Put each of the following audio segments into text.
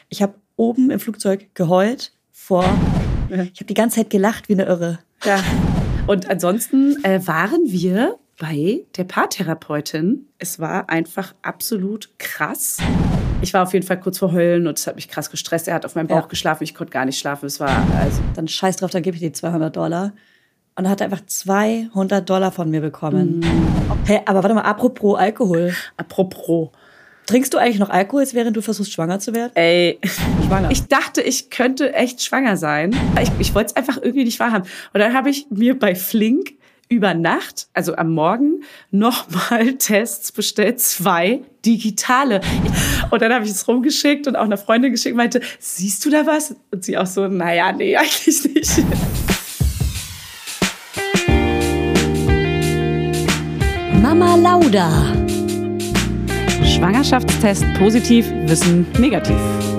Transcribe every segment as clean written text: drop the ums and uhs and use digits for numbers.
Ich habe oben im Flugzeug geheult Ich habe die ganze Zeit gelacht wie eine Irre. Ja. Und ansonsten waren wir bei der Paartherapeutin. Es war einfach absolut krass. Ich war auf jeden Fall kurz vor Heulen und es hat mich krass gestresst. Er hat auf meinem Bauch geschlafen, ich konnte gar nicht schlafen. Es war Dann scheiß drauf, dann gebe ich dir $200. Und er hat einfach $200 von mir bekommen. Hey, aber warte mal, apropos Alkohol. Apropos. Trinkst du eigentlich noch Alkohol, während du versuchst, schwanger zu werden? Ey, ich dachte, ich könnte echt schwanger sein. Ich wollte es einfach irgendwie nicht wahrhaben. Und dann habe ich mir bei Flink über Nacht, also am Morgen, nochmal Tests bestellt, 2 digitale. Und dann habe ich es rumgeschickt und auch einer Freundin geschickt und meinte, siehst du da was? Und sie auch so, naja, nee, eigentlich nicht. Mama Lauda. Schwangerschaftstest positiv, Wissen negativ.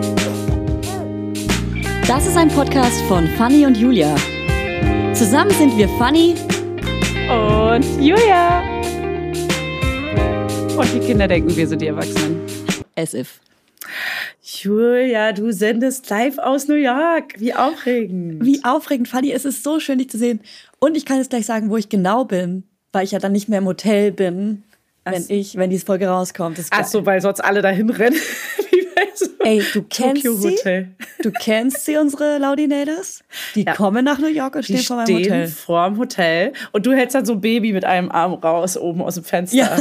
Das ist ein Podcast von Fanny und Julia. Zusammen sind wir Fanny und Julia. Und die Kinder denken, wir sind die Erwachsenen. As if. Julia, du sendest live aus New York. Wie aufregend. Wie aufregend, Fanny. Es ist so schön, dich zu sehen. Und ich kann jetzt gleich sagen, wo ich genau bin, weil ich ja dann nicht mehr im Hotel bin, wenn diese Folge rauskommt. Ach so, weil sonst alle dahin rennen. Ey, du kennst sie? Du kennst sie, unsere Laudinators? Die kommen nach New York und stehen vor meinem Hotel. Die stehen vorm Hotel und du hältst dann so ein Baby mit einem Arm raus, oben aus dem Fenster. Ja.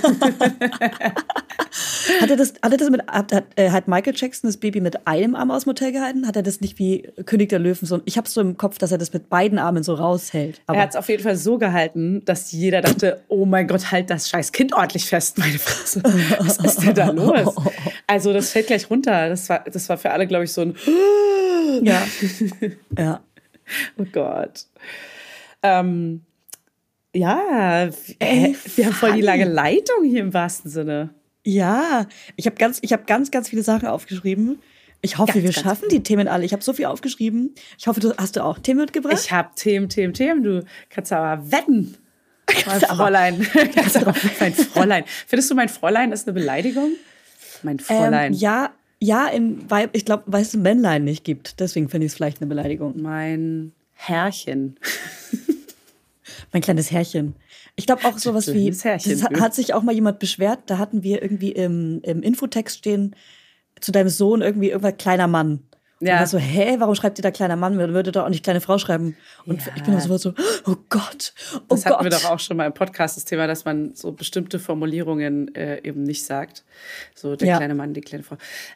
Hat Michael Jackson das Baby mit einem Arm aus dem Hotel gehalten? Hat er das nicht wie König der Löwen so? Ich habe so im Kopf, dass er das mit beiden Armen so raushält. Aber er hat es auf jeden Fall so gehalten, dass jeder dachte, oh mein Gott, halt das scheiß Kind ordentlich fest, meine Fresse. Was ist denn da los? Also das fällt gleich runter. Das war für alle, glaube ich, so ein Ja. Ja. Oh Gott. Wir haben voll die lange Leitung hier im wahrsten Sinne. Ja, ich habe ganz viele Sachen aufgeschrieben. Ich hoffe, wir schaffen die Themen alle. Ich habe so viel aufgeschrieben. Ich hoffe, hast du auch Themen mitgebracht? Ich habe Themen. Du kannst aber wetten. Mein Fräulein. Mein Fräulein. Findest du, mein Fräulein ist eine Beleidigung? Mein Fräulein. Weil ich glaube, weil es ein Männlein nicht gibt. Deswegen finde ich es vielleicht eine Beleidigung. Mein Herrchen. Mein kleines Herrchen. Ich glaube auch sowas wie, das hat sich auch mal jemand beschwert, da hatten wir irgendwie im Infotext stehen, zu deinem Sohn irgendwas kleiner Mann. Ja. Und war so, warum schreibt ihr da kleiner Mann? Man würde doch auch nicht kleine Frau schreiben. Und ich bin so, oh Gott, Das hatten wir doch auch schon mal im Podcast, das Thema, dass man so bestimmte Formulierungen eben nicht sagt. So der kleine Mann, die kleine Frau.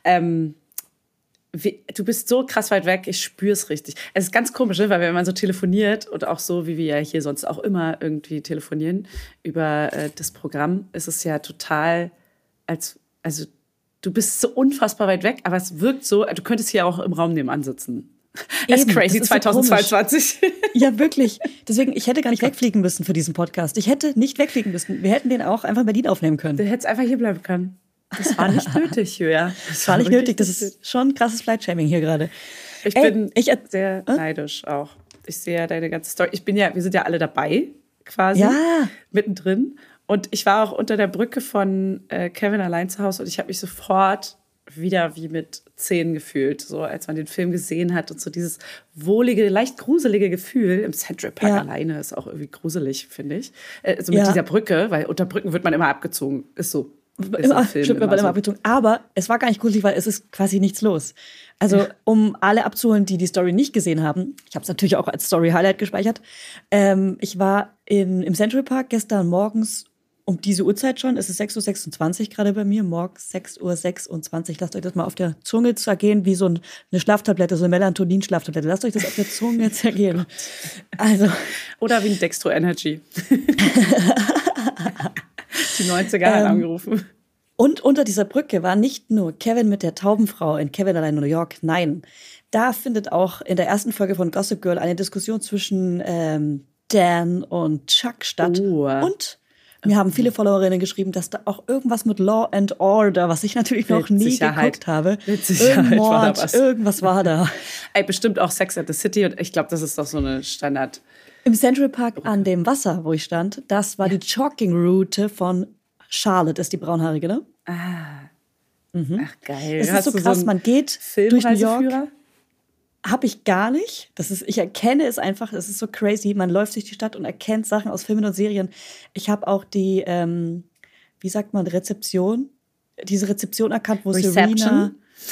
Du bist so krass weit weg, ich spüre es richtig. Es ist ganz komisch, weil wenn man so telefoniert und auch so, wie wir ja hier sonst auch immer irgendwie telefonieren über das Programm, ist es ja total, also du bist so unfassbar weit weg, aber es wirkt so, du könntest hier auch im Raum nebenan sitzen. Es ist crazy, 2022. So ja, wirklich. Deswegen, ich hätte gar nicht wegfliegen müssen für diesen Podcast. Ich hätte nicht wegfliegen müssen. Wir hätten den auch einfach in Berlin aufnehmen können. Du hättest einfach hier bleiben können. Das war nicht nötig, Julia. Das war nicht nötig. Das ist schon krasses Flight-Shaming hier gerade. Ich bin sehr neidisch auch. Ich sehe ja deine ganze Story. Wir sind ja alle dabei, quasi. Mittendrin. Und ich war auch unter der Brücke von Kevin allein zu Hause und ich habe mich sofort wieder wie mit 10 gefühlt. So, als man den Film gesehen hat und so dieses wohlige, leicht gruselige Gefühl im Central Park alleine ist auch irgendwie gruselig, finde ich. Also mit dieser Brücke, weil unter Brücken wird man immer abgezogen. Ist so. Immer abgezogen. Aber es war gar nicht gruselig, weil es ist quasi nichts los. Also um alle abzuholen, die Story nicht gesehen haben, ich habe es natürlich auch als Story-Highlight gespeichert. Ich war im Central Park gestern morgens um diese Uhrzeit schon. Es ist 6:26 Uhr gerade bei mir, morgens 6:26 Uhr. Lasst euch das mal auf der Zunge zergehen, wie so eine Schlaftablette, so eine Melatonin-Schlaftablette. Lasst euch das auf der Zunge zergehen. Also. Oder wie ein Dextro Energy. Die 90er haben angerufen. Und unter dieser Brücke war nicht nur Kevin mit der Taubenfrau in Kevin allein in New York. Nein, da findet auch in der ersten Folge von Gossip Girl eine Diskussion zwischen Dan und Chuck statt. Und mir haben viele Followerinnen geschrieben, dass da auch irgendwas mit Law and Order, was ich natürlich noch nie geguckt habe. Mit Sicherheit war da was. Irgendwas war da. Ey, bestimmt auch Sex at the City und ich glaube, das ist doch so eine Standard. Im Central Park an dem Wasser, wo ich stand, das war die Jogging-Route von Charlotte, ist die braunhaarige, ne? Ach, geil. Es ist so krass, man geht durch New York. Habe ich gar nicht. Ich erkenne es einfach, es ist so crazy. Man läuft durch die Stadt und erkennt Sachen aus Filmen und Serien. Ich habe auch die, wie sagt man, diese Rezeption erkannt, wo Serena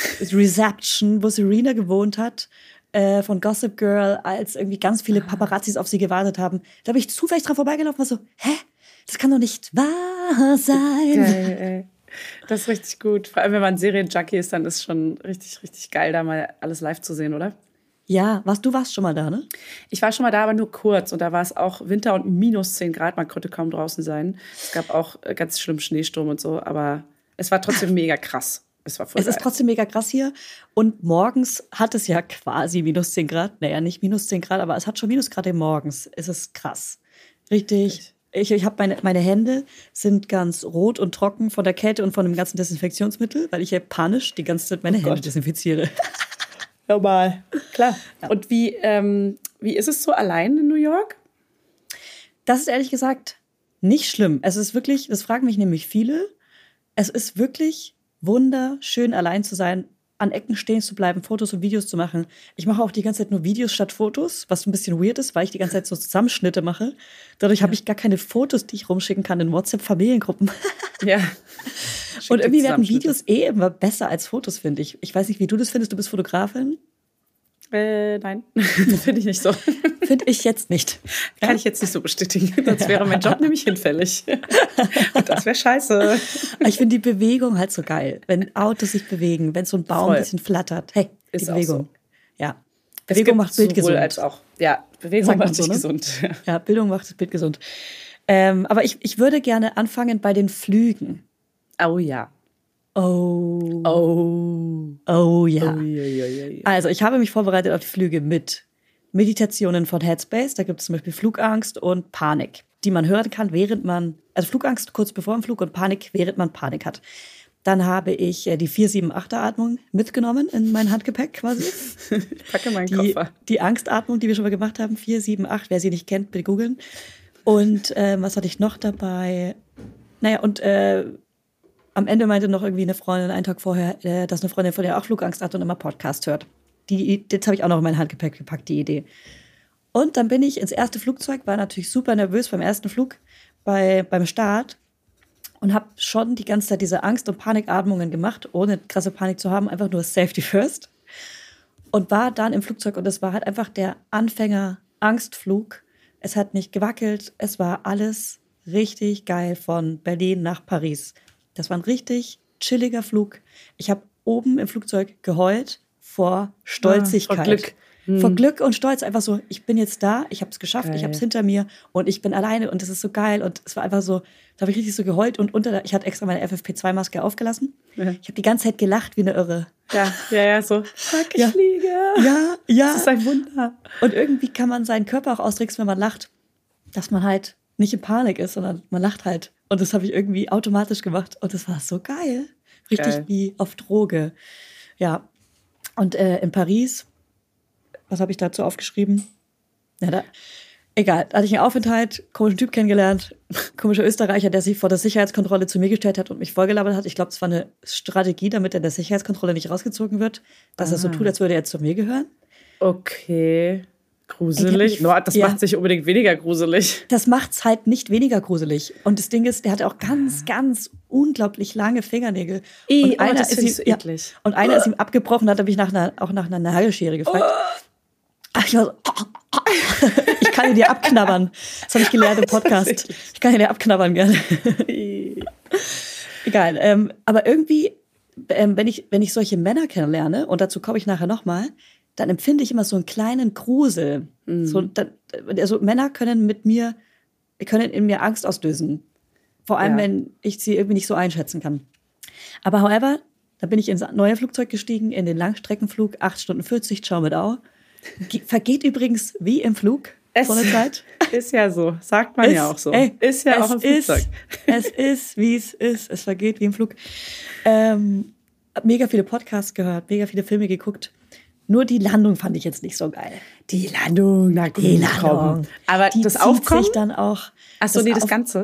gewohnt hat, von Gossip Girl, als irgendwie ganz viele Paparazzis auf sie gewartet haben. Da bin ich zufällig dran vorbeigelaufen und war so, hä? Das kann doch nicht wahr sein. Geil, ey. Das ist richtig gut. Vor allem, wenn man Serienjunkie ist, dann ist es schon richtig, richtig geil, da mal alles live zu sehen, oder? Ja, du warst schon mal da, ne? Ich war schon mal da, aber nur kurz. Und da war es auch Winter und minus 10 Grad. Man konnte kaum draußen sein. Es gab auch ganz schlimm Schneesturm und so. Aber es war trotzdem mega krass. Es ist trotzdem mega krass hier. Und morgens hat es ja quasi minus 10 Grad. Naja, nicht minus 10 Grad, aber es hat schon Minusgrade morgens. Es ist krass. Richtig. Ich habe meine Hände sind ganz rot und trocken von der Kälte und von dem ganzen Desinfektionsmittel, weil ich ja panisch die ganze Zeit meine Hände desinfiziere. Normal. Klar. Ja. Und wie ist es so allein in New York? Das ist ehrlich gesagt nicht schlimm. Es ist wirklich, das fragen mich nämlich viele, es ist wirklich wunderschön, allein zu sein, an Ecken stehen zu bleiben, Fotos und Videos zu machen. Ich mache auch die ganze Zeit nur Videos statt Fotos, was ein bisschen weird ist, weil ich die ganze Zeit so Zusammenschnitte mache. Dadurch habe ich gar keine Fotos, die ich rumschicken kann in WhatsApp-Familiengruppen. Ja. Und irgendwie werden Videos immer besser als Fotos, finde ich. Ich weiß nicht, wie du das findest. Du bist Fotografin? Nein, finde ich nicht so. Finde ich jetzt nicht. Kann ich jetzt nicht so bestätigen. Sonst wäre mein Job nämlich hinfällig. Und das wäre scheiße. Ich finde die Bewegung halt so geil. Wenn Autos sich bewegen, wenn so ein Baum ein bisschen flattert. Hey, ist die Bewegung. So. Ja. Bewegung macht Bild gesund. Als auch. Ja, Bewegung macht dich gesund. Ja, Bildung macht das Bild gesund. Aber ich würde gerne anfangen bei den Flügen. Oh ja. Oh ja. Also ich habe mich vorbereitet auf die Flüge mit Meditationen von Headspace. Da gibt es zum Beispiel Flugangst und Panik, die man hören kann, also Flugangst kurz bevor dem Flug und Panik, während man Panik hat. Dann habe ich die 4-7-8er-Atmung mitgenommen in mein Handgepäck quasi. Ich packe meinen Koffer. Die Angstatmung, die wir schon mal gemacht haben, 4-7-8, wer sie nicht kennt, bitte googeln. Und was hatte ich noch dabei? Naja, und am Ende meinte noch irgendwie eine Freundin einen Tag vorher, dass eine Freundin von der auch Flugangst hat und immer Podcast hört. Das habe ich auch noch in mein Handgepäck gepackt, die Idee. Und dann bin ich ins erste Flugzeug, war natürlich super nervös beim ersten Flug, beim Start und habe schon die ganze Zeit diese Angst- und Panikatmungen gemacht, ohne krasse Panik zu haben, einfach nur Safety first. Und war dann im Flugzeug und es war halt einfach der Anfänger-Angstflug. Es hat nicht gewackelt, es war alles richtig geil von Berlin nach Paris. Das war ein richtig chilliger Flug. Ich habe oben im Flugzeug geheult vor Stolzigkeit. Vor Glück. Vor Glück und Stolz. Einfach so, ich bin jetzt da, ich habe es geschafft, ich habe es hinter mir und ich bin alleine und das ist so geil. Und es war einfach so, da habe ich richtig so geheult und ich hatte extra meine FFP2-Maske aufgelassen. Ja. Ich habe die ganze Zeit gelacht wie eine Irre. Ja, so, fuck, ich fliege. Ja. Das ist ein Wunder. Und irgendwie kann man seinen Körper auch austricksen, wenn man lacht, dass man halt nicht in Panik ist, sondern man lacht halt. Und das habe ich irgendwie automatisch gemacht. Und das war so geil. Richtig wie auf Droge. Ja. Und in Paris, was habe ich dazu aufgeschrieben? Egal, da hatte ich einen Aufenthalt, komischen Typ kennengelernt, komischer Österreicher, der sich vor der Sicherheitskontrolle zu mir gestellt hat und mich vollgelabert hat. Ich glaube, es war eine Strategie, damit er in der Sicherheitskontrolle nicht rausgezogen wird, dass er so tut, als würde er jetzt zu mir gehören. Okay. Gruselig? Das macht sich unbedingt weniger gruselig. Das macht's halt nicht weniger gruselig. Und das Ding ist, der hatte auch ganz, ganz unglaublich lange Fingernägel. Und das finde ich so eklig. Und einer ist ihm abgebrochen, hat er mich auch nach einer Nagelschere gefragt. Ich war so, ich kann dir abknabbern. Das habe ich gelernt im Podcast. Ich kann dir abknabbern gerne. Egal. Aber irgendwie, wenn ich solche Männer kennenlerne, und dazu komme ich nachher nochmal, dann empfinde ich immer so einen kleinen Grusel. Also Männer können in mir Angst auslösen. Vor allem, wenn ich sie irgendwie nicht so einschätzen kann. Aber however, da bin ich ins neue Flugzeug gestiegen, in den Langstreckenflug, 8 Stunden 40, ciao mit Au. Vergeht übrigens wie im Flug, so eine Zeit. Ist ja so, sagt man ja auch so. Ist ja auch im Flugzeug. Es ist, wie es ist, es vergeht wie im Flug. Mega viele Podcasts gehört, mega viele Filme geguckt. Nur die Landung fand ich jetzt nicht so geil. Die Landung. Aber die das Aufkommen? Sich dann auch. Achso, das Ganze?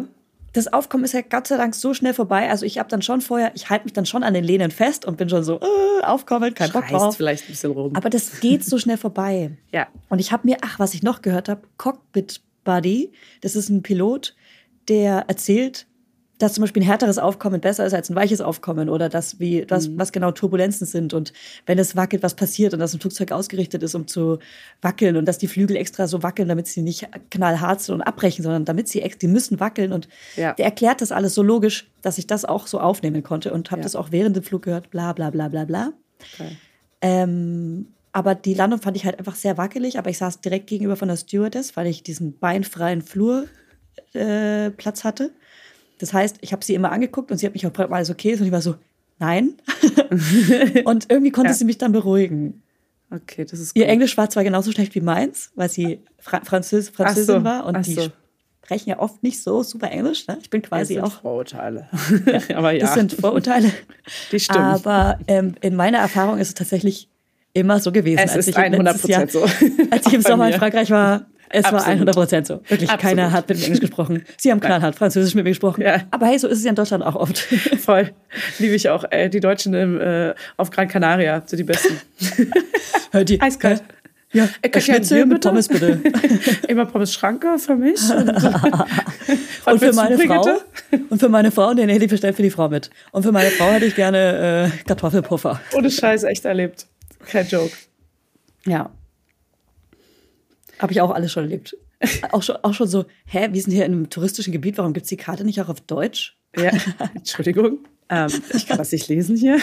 das Aufkommen ist ja Gott sei Dank so schnell vorbei. Also ich halte mich dann schon an den Lehnen fest und bin schon so, aufkommen, kein Bock drauf. Vielleicht ein bisschen rum. Aber das geht so schnell vorbei. Ja. Und ich habe mir, was ich noch gehört habe, Cockpit Buddy, das ist ein Pilot, der erzählt, dass zum Beispiel ein härteres Aufkommen besser ist als ein weiches Aufkommen oder was genau Turbulenzen sind und wenn es wackelt, was passiert und dass ein Flugzeug ausgerichtet ist, um zu wackeln und dass die Flügel extra so wackeln, damit sie nicht knallhart sind und abbrechen, sondern damit die müssen wackeln und der erklärt das alles so logisch, dass ich das auch so aufnehmen konnte und habe das auch während dem Flug gehört, bla bla bla bla bla. Okay. Aber die Landung fand ich halt einfach sehr wackelig, aber ich saß direkt gegenüber von der Stewardess, weil ich diesen beinfreien Flurplatz hatte. Das heißt, ich habe sie immer angeguckt und sie hat mich auch gefragt, ob alles okay ist. Und ich war so, nein. Und irgendwie konnte sie mich dann beruhigen. Okay, das ist gut. Ihr Englisch war zwar genauso schlecht wie meins, weil sie Französin war. Und die sprechen ja oft nicht so super Englisch. Ne? Ich bin quasi das sind auch... Vorurteile. Aber ja. Das sind Vorurteile. Die stimmen. Aber in meiner Erfahrung ist es tatsächlich immer so gewesen. Es ist 100% so. Als ich im Sommer in Frankreich war... Es Absolut. War 100% so. Wirklich, Absolut. Keiner hat mit mir Englisch gesprochen. Sie haben knallhart Französisch mit mir gesprochen. Ja. Aber hey, so ist es ja in Deutschland auch oft. Voll. Liebe ich auch. Die Deutschen auf Gran Canaria sind die Besten. Eiskalt. Ja, Schnitzel mit Pommes bitte. Immer Pommes Schranke für mich. Und für meine Frau. Und für meine Frau, nee, die bestellt für die Frau mit. Und für meine Frau hätte ich gerne Kartoffelpuffer. Ohne Scheiß, echt erlebt. Kein Joke. Ja. Habe ich auch alles schon erlebt. Auch schon so, wir sind hier in einem touristischen Gebiet, warum gibt es die Karte nicht auch auf Deutsch? Ja, Entschuldigung. Ich kann das nicht lesen hier.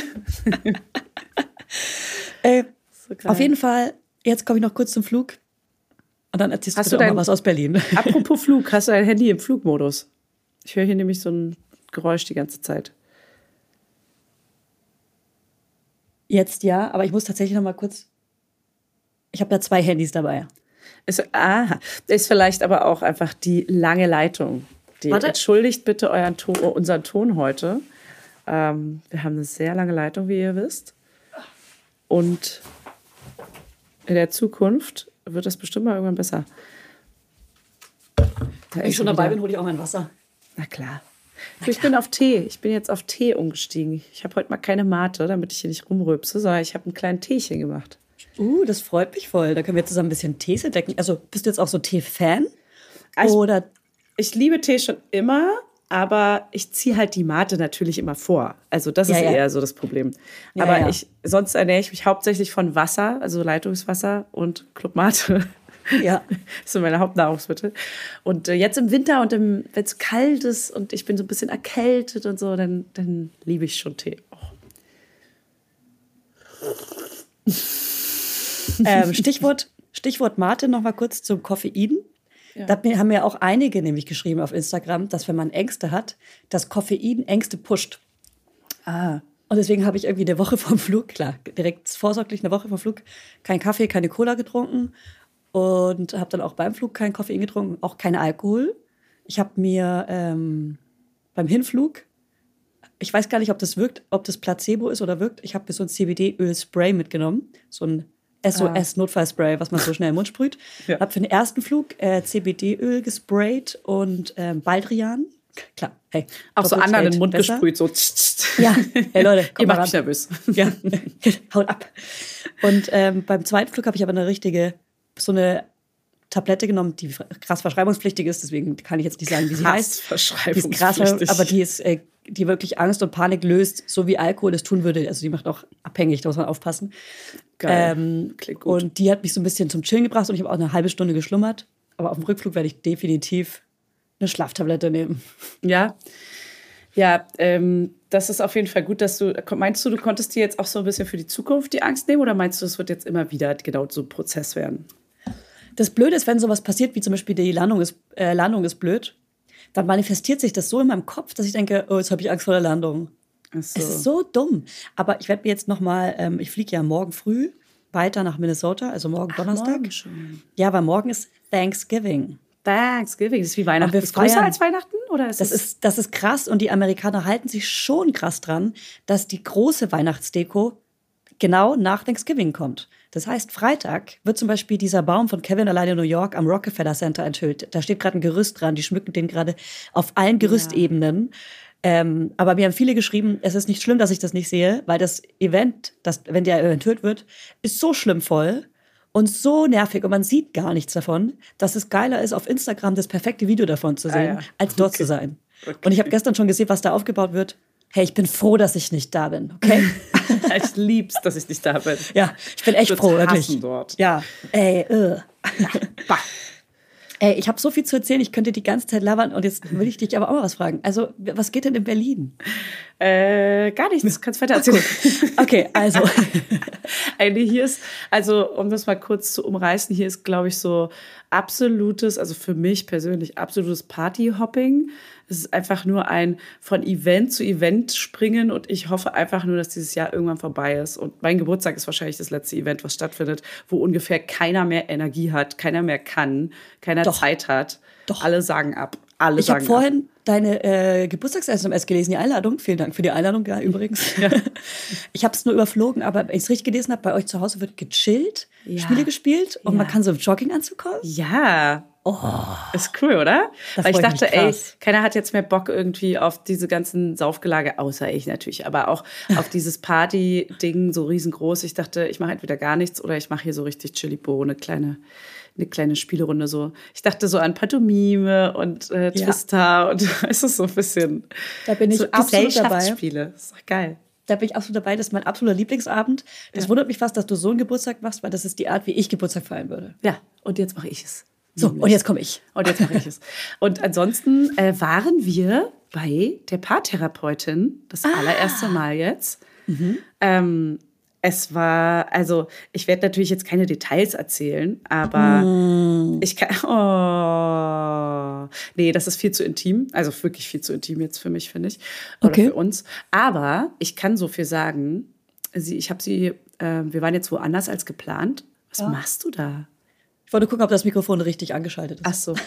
Auf jeden Fall, jetzt komme ich noch kurz zum Flug. Und dann erzählst du auch mal was aus Berlin. Apropos Flug, hast du dein Handy im Flugmodus? Ich höre hier nämlich so ein Geräusch die ganze Zeit. Jetzt ja, aber ich muss tatsächlich noch mal kurz... Ich habe da 2 Handys dabei. Ist vielleicht aber auch einfach die lange Leitung. Entschuldigt bitte unseren Ton heute. Wir haben eine sehr lange Leitung, wie ihr wisst. Und in der Zukunft wird das bestimmt mal irgendwann besser. Wenn ich schon dabei bin, hole ich auch mein Wasser. Na klar. Ich bin auf Tee. Ich bin jetzt auf Tee umgestiegen. Ich habe heute mal keine Mate, damit ich hier nicht rumrülpse, sondern ich habe einen kleinen Teechen gemacht. Das freut mich voll. Da können wir zusammen ein bisschen Tees entdecken. Also bist du jetzt auch so Tee-Fan? Ich liebe Tee schon immer, aber ich ziehe halt die Mate natürlich immer vor. Also das ist eher so das Problem. Aber sonst ernähre ich mich hauptsächlich von Wasser, also Leitungswasser und Club Mate. Ja. Das sind meine Hauptnahrungsmittel. Und jetzt im Winter und wenn es kalt ist und ich bin so ein bisschen erkältet und so, dann liebe ich schon Tee. Stichwort Mate noch mal kurz zum Koffein. Ja. Da haben ja auch einige nämlich geschrieben auf Instagram, dass wenn man Ängste hat, das Koffein Ängste pusht. Und deswegen habe ich irgendwie eine Woche vorm Flug, klar, direkt vorsorglich eine Woche vorm Flug, kein Kaffee, keine Cola getrunken und habe dann auch beim Flug kein Koffein getrunken, auch kein Alkohol. Ich habe mir beim Hinflug, ich weiß gar nicht, ob das wirkt, ob das Placebo ist oder wirkt, ich habe mir so ein CBD-Öl-Spray mitgenommen, so ein SOS-Notfallspray, was man so schnell im Mund sprüht. Ja. Habe für den ersten Flug CBD-Öl gesprayt und Baldrian. Klar, hey. Auch so anderen in den Mund besser. Gesprüht, so. Ja, hey Leute, ihr macht mich nervös. Ja, haut ab. Und beim zweiten Flug habe ich aber so eine Tablette genommen, die krass verschreibungspflichtig ist, deswegen kann ich jetzt nicht sagen, wie sie heißt. Verschreibungspflichtig. Die ist krass, aber die ist die wirklich Angst und Panik löst, so wie Alkohol es tun würde. Also die macht auch abhängig, da muss man aufpassen. Geil. Klingt gut. Und die hat mich so ein bisschen zum Chillen gebracht und ich habe auch eine halbe Stunde geschlummert. Aber auf dem Rückflug werde ich definitiv eine Schlaftablette nehmen. Ja, das ist auf jeden Fall gut, dass meinst du konntest dir jetzt auch so ein bisschen für die Zukunft die Angst nehmen oder meinst du, es wird jetzt immer wieder genau so ein Prozess werden? Das Blöde ist, wenn sowas passiert, wie zum Beispiel die Landung ist blöd, dann manifestiert sich das so in meinem Kopf, dass ich denke, oh, jetzt habe ich Angst vor der Landung. So. Es ist so dumm. Aber ich werde mir jetzt nochmal, ich fliege ja morgen früh weiter nach Minnesota, also morgen Donnerstag. Morgen schon. Ja, weil morgen ist Thanksgiving. Thanksgiving, das ist wie Weihnachten. Ist größer als Weihnachten? Oder ist das ist krass und die Amerikaner halten sich schon krass dran, dass die große Weihnachtsdeko genau nach Thanksgiving kommt. Das heißt, Freitag wird zum Beispiel dieser Baum von Kevin alleine in New York am Rockefeller Center enthüllt. Da steht gerade ein Gerüst dran, die schmücken den gerade auf allen Gerüstebenen. Aber mir haben viele geschrieben, es ist nicht schlimm, dass ich das nicht sehe, weil das Event, wenn der enthüllt wird, ist so schlimm voll und so nervig und man sieht gar nichts davon, dass es geiler ist, auf Instagram das perfekte Video davon zu sehen, als dort zu sein. Okay. Und ich habe gestern schon gesehen, was da aufgebaut wird. Hey, ich bin froh, dass ich nicht da bin, okay? Ich lieb's, dass ich nicht da bin. Ja, ich bin echt froh, wirklich. Dort. Ja, ey, Ey, ich habe so viel zu erzählen, ich könnte die ganze Zeit labern und jetzt will ich dich aber auch mal was fragen. Also, was geht denn in Berlin? Gar nichts, kannst weiter erzählen. Okay, also. Hier ist, also um das mal kurz zu umreißen, hier ist, glaube ich, so absolutes, also für mich persönlich absolutes Partyhopping. Es ist einfach nur ein von Event zu Event springen und ich hoffe einfach nur, dass dieses Jahr irgendwann vorbei ist. Und mein Geburtstag ist wahrscheinlich das letzte Event, was stattfindet, wo ungefähr keiner mehr Energie hat, keiner mehr kann, keiner Zeit hat. Doch. Alle sagen ab. Ich habe vorhin deine Geburtstags-SMS gelesen, die Einladung. Vielen Dank für die Einladung, ja, übrigens. Ja. Ich habe es nur überflogen, aber wenn ich es richtig gelesen habe, bei euch zu Hause wird gechillt, Spiele gespielt und man kann so im Jogginganzug kommen. Ja. Oh. Ist cool, oder? Weil ich dachte, keiner hat jetzt mehr Bock irgendwie auf diese ganzen Saufgelage, außer ich natürlich, aber auch auf dieses Party-Ding so riesengroß. Ich dachte, ich mache entweder gar nichts oder ich mache hier so richtig Chili-Bo, eine kleine Spielerunde so. Ich dachte so an Pantomime und Twister und es ist so ein bisschen da bin ich so absolut Gesellschaftsspiele. Das ist doch geil. Da bin ich absolut dabei. Das ist mein absoluter Lieblingsabend. Das wundert mich fast, dass du so einen Geburtstag machst, weil das ist die Art, wie ich Geburtstag feiern würde. Ja, und jetzt mache ich es. So, und jetzt komme ich. Und jetzt mache ich es. Und ansonsten waren wir bei der Paartherapeutin das allererste Mal jetzt. Mhm. Es war, also ich werde natürlich jetzt keine Details erzählen, aber ich kann, nee, das ist viel zu intim, also wirklich viel zu intim jetzt für mich, finde ich, oder für uns. Aber ich kann so viel sagen, wir waren jetzt woanders als geplant. Was machst du da? Ich wollte gucken, ob das Mikrofon richtig angeschaltet ist. Ach so.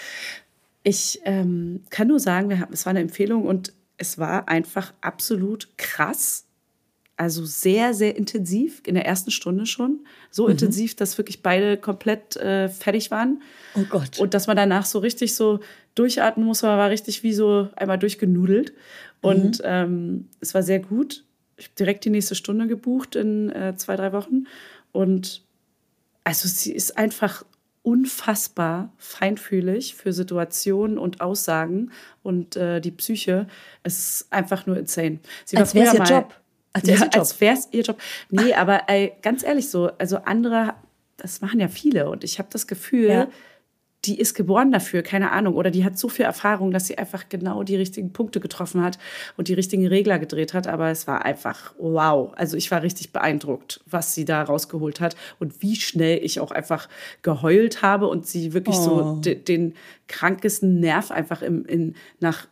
Ich kann nur sagen, es war eine Empfehlung und es war einfach absolut krass. Also sehr, sehr intensiv, in der ersten Stunde schon. So intensiv, dass wirklich beide komplett fertig waren. Oh Gott. Und dass man danach so richtig so durchatmen muss, man war richtig wie so einmal durchgenudelt. Und es war sehr gut. Ich habe direkt die nächste Stunde gebucht in 2-3 Wochen. Und also sie ist einfach unfassbar feinfühlig für Situationen und Aussagen und die Psyche. Es ist einfach nur insane. Sie als wäre es ihr Job. Als wäre es ihr Job. Nee, aber ganz ehrlich so, also andere, das machen ja viele und ich habe das Gefühl, die ist geboren dafür, keine Ahnung, oder die hat so viel Erfahrung, dass sie einfach genau die richtigen Punkte getroffen hat und die richtigen Regler gedreht hat, aber es war einfach wow. Also ich war richtig beeindruckt, was sie da rausgeholt hat und wie schnell ich auch einfach geheult habe und sie wirklich so den krankesten Nerv einfach nach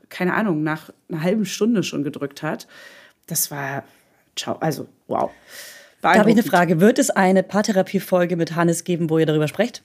einer halben Stunde schon gedrückt hat. Das war also wow. Da habe ich eine Frage. Wird es eine Paartherapie-Folge mit Hannes geben, wo ihr darüber sprecht?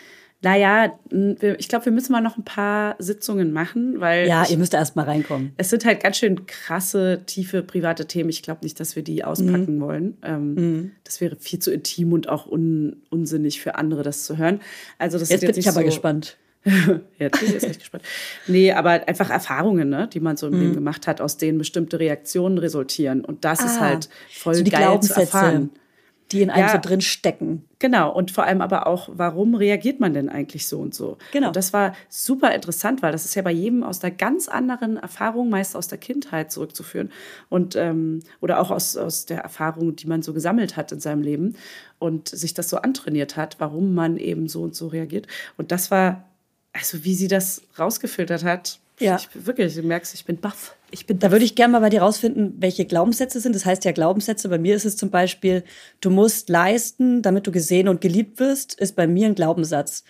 Naja, ich glaube, wir müssen mal noch ein paar Sitzungen machen, weil ihr müsst erst mal reinkommen. Es sind halt ganz schön krasse, tiefe, private Themen. Ich glaube nicht, dass wir die auspacken wollen. Das wäre viel zu intim und auch unsinnig für andere, das zu hören. Also das jetzt bin ich aber gespannt. Jetzt bin ich echt gespannt. Nee, aber einfach Erfahrungen, ne, die man so im Leben gemacht hat, aus denen bestimmte Reaktionen resultieren. Und das ist halt voll so die geil zu erfahren. Die in einem so drin stecken. Genau, und vor allem aber auch, warum reagiert man denn eigentlich so und so? Genau. Und das war super interessant, weil das ist ja bei jedem aus einer ganz anderen Erfahrung, meist aus der Kindheit zurückzuführen. Und oder auch aus der Erfahrung, die man so gesammelt hat in seinem Leben und sich das so antrainiert hat, warum man eben so und so reagiert. Und das war, also wie sie das rausgefiltert hat, du merkst, ich bin baff. Da würde ich gerne mal bei dir rausfinden, welche Glaubenssätze sind. Das heißt ja Glaubenssätze. Bei mir ist es zum Beispiel, du musst leisten, damit du gesehen und geliebt wirst, ist bei mir ein Glaubenssatz.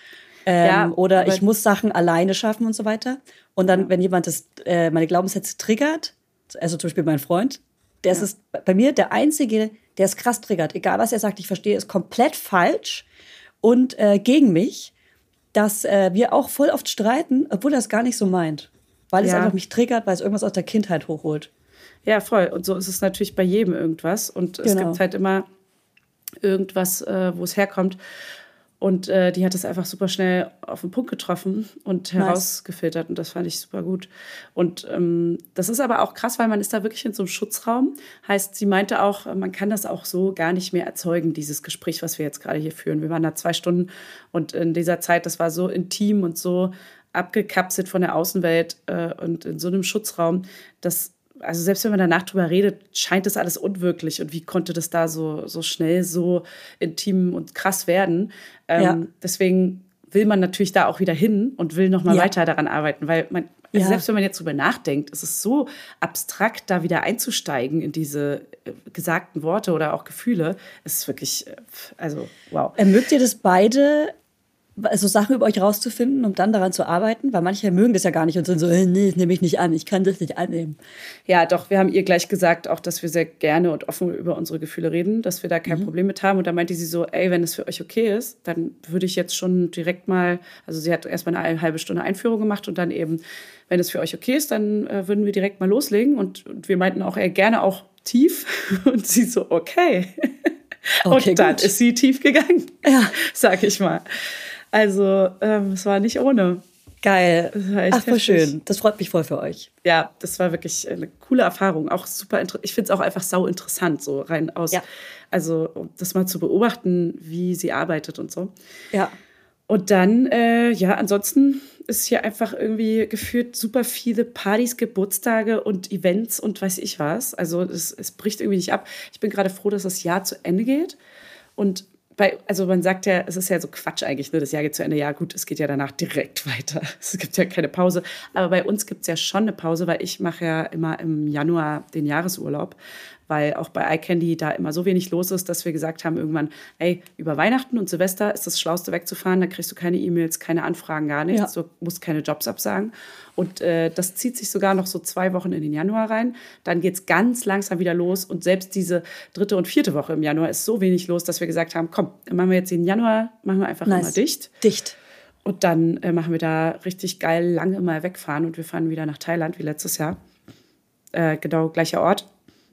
Oder ich muss Sachen alleine schaffen und so weiter. Und dann, wenn jemand meine Glaubenssätze triggert, also zum Beispiel mein Freund, der ist bei mir der Einzige, der es krass triggert. Egal, was er sagt, ich verstehe, ist komplett falsch und gegen mich, dass wir auch voll oft streiten, obwohl er es gar nicht so meint. Weil es einfach mich triggert, weil es irgendwas aus der Kindheit hochholt. Ja, voll. Und so ist es natürlich bei jedem irgendwas. Und es gibt halt immer irgendwas, wo es herkommt. Und die hat es einfach super schnell auf den Punkt getroffen und herausgefiltert. Und das fand ich super gut. Und das ist aber auch krass, weil man ist da wirklich in so einem Schutzraum. Heißt, sie meinte auch, man kann das auch so gar nicht mehr erzeugen, dieses Gespräch, was wir jetzt gerade hier führen. Wir waren da 2 Stunden und in dieser Zeit, das war so intim und so abgekapselt von der Außenwelt und in so einem Schutzraum, dass also selbst wenn man danach drüber redet, scheint das alles unwirklich. Und wie konnte das da so schnell, so intim und krass werden? Deswegen will man natürlich da auch wieder hin und will noch mal weiter daran arbeiten. Weil man, also selbst wenn man jetzt drüber nachdenkt, ist es so abstrakt, da wieder einzusteigen in diese gesagten Worte oder auch Gefühle. Es ist wirklich, also wow. Mögt ihr das beide, also Sachen über euch rauszufinden, um dann daran zu arbeiten? Weil manche mögen das ja gar nicht und sind so, nee, das nehme ich nicht an, ich kann das nicht annehmen. Ja, doch, wir haben ihr gleich gesagt, auch, dass wir sehr gerne und offen über unsere Gefühle reden, dass wir da kein Problem mit haben. Und da meinte sie so, ey, wenn es für euch okay ist, dann würde ich jetzt schon direkt mal, also sie hat erstmal eine halbe Stunde Einführung gemacht und dann eben, wenn es für euch okay ist, dann würden wir direkt mal loslegen. Und wir meinten auch, ey, gerne auch tief. Und sie so, okay. Und dann ist sie tief gegangen, sag ich mal. Also, es war nicht ohne. Geil. Ach, voll schön. Das freut mich voll für euch. Ja, das war wirklich eine coole Erfahrung. Auch super interessant. Ich finde es auch einfach sau interessant, so rein aus. Ja. Also, das mal zu beobachten, wie sie arbeitet und so. Ja. Und dann, ansonsten ist hier einfach irgendwie gefühlt super viele Partys, Geburtstage und Events und weiß ich was. Also, es bricht irgendwie nicht ab. Ich bin gerade froh, dass das Jahr zu Ende geht. Und also man sagt ja, es ist ja so Quatsch eigentlich, ne? Das Jahr geht zu Ende. Ja gut, es geht ja danach direkt weiter. Es gibt ja keine Pause. Aber bei uns gibt es ja schon eine Pause, weil ich mache ja immer im Januar den Jahresurlaub. Weil auch bei iCandy da immer so wenig los ist, dass wir gesagt haben irgendwann, ey, über Weihnachten und Silvester ist das Schlauste wegzufahren. Da kriegst du keine E-Mails, keine Anfragen, gar nichts. Ja. Du musst keine Jobs absagen. Und das zieht sich sogar noch so 2 Wochen in den Januar rein. Dann geht es ganz langsam wieder los. Und selbst diese 3. und 4. Woche im Januar ist so wenig los, dass wir gesagt haben, komm, dann machen wir jetzt den Januar, machen wir einfach immer dicht. Und dann machen wir da richtig geil lange mal wegfahren. Und wir fahren wieder nach Thailand wie letztes Jahr. Genau, gleicher Ort.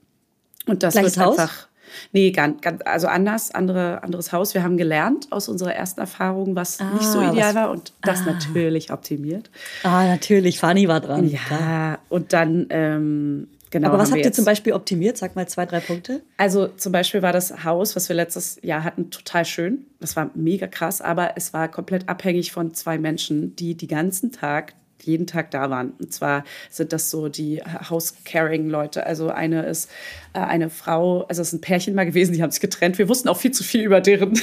Und das Gleiches wird Haus? einfach, nee, ganz, also anderes Haus. Wir haben gelernt aus unserer ersten Erfahrung, was nicht so ideal war und das natürlich optimiert. Natürlich, Fanny war dran. Ja, klar. Und dann, genau. Aber was habt ihr zum Beispiel optimiert? Sag mal 2, 3 Punkte. Also zum Beispiel war das Haus, was wir letztes Jahr hatten, total schön. Das war mega krass, aber es war komplett abhängig von 2 Menschen, die ganzen Tag jeden Tag da waren. Und zwar sind das so die House-Caring-Leute. Also eine ist eine Frau, also es ist ein Pärchen mal gewesen, die haben sich getrennt. Wir wussten auch viel zu viel über deren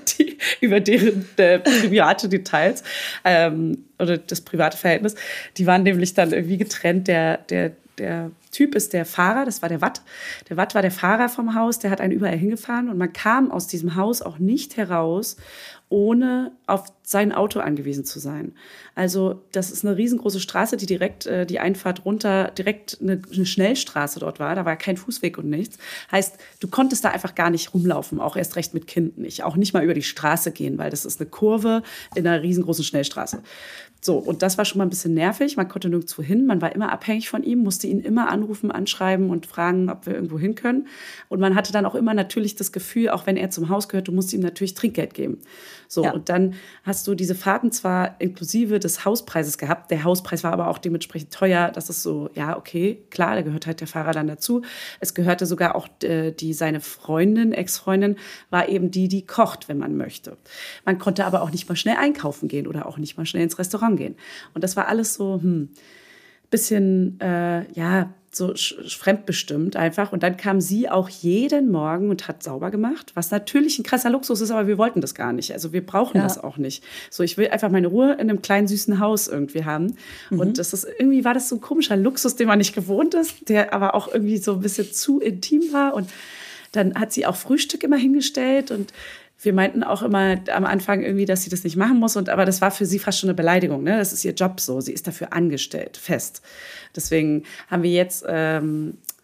private Details oder das private Verhältnis. Die waren nämlich dann irgendwie getrennt. Der Typ ist der Fahrer, das war der Watt. Der Watt war der Fahrer vom Haus, der hat einen überall hingefahren und man kam aus diesem Haus auch nicht heraus, ohne auf sein Auto angewiesen zu sein. Also das ist eine riesengroße Straße, die direkt die Einfahrt runter, direkt eine Schnellstraße dort war. Da war kein Fußweg und nichts. Heißt, du konntest da einfach gar nicht rumlaufen, auch erst recht mit Kind nicht. Auch nicht mal über die Straße gehen, weil das ist eine Kurve in einer riesengroßen Schnellstraße. So, und das war schon mal ein bisschen nervig. Man konnte nirgendwo hin. Man war immer abhängig von ihm, musste ihn immer anrufen, anschreiben und fragen, ob wir irgendwo hin können. Und man hatte dann auch immer natürlich das Gefühl, auch wenn er zum Haus gehört, du musst ihm natürlich Trinkgeld geben. So, ja. Und dann hast du diese Fahrten zwar inklusive des Hauspreises gehabt. Der Hauspreis war aber auch dementsprechend teuer. Das ist so, ja, okay, klar, da gehört halt der Fahrer dann dazu. Es gehörte sogar auch seine Freundin, Ex-Freundin, war eben die kocht, wenn man möchte. Man konnte aber auch nicht mal schnell einkaufen gehen oder auch nicht mal schnell ins Restaurant gehen. Und das war alles so, bisschen, so fremdbestimmt einfach. Und dann kam sie auch jeden Morgen und hat sauber gemacht, was natürlich ein krasser Luxus ist, aber wir wollten das gar nicht. Also wir brauchen das auch nicht. So, ich will einfach meine Ruhe in einem kleinen, süßen Haus irgendwie haben. Und irgendwie war das so ein komischer Luxus, den man nicht gewohnt ist, der aber auch irgendwie so ein bisschen zu intim war. Und dann hat sie auch Frühstück immer hingestellt und wir meinten auch immer am Anfang irgendwie, dass sie das nicht machen muss. Aber das war für sie fast schon eine Beleidigung. Ne? Das ist ihr Job so. Sie ist dafür angestellt, fest. Deswegen haben wir jetzt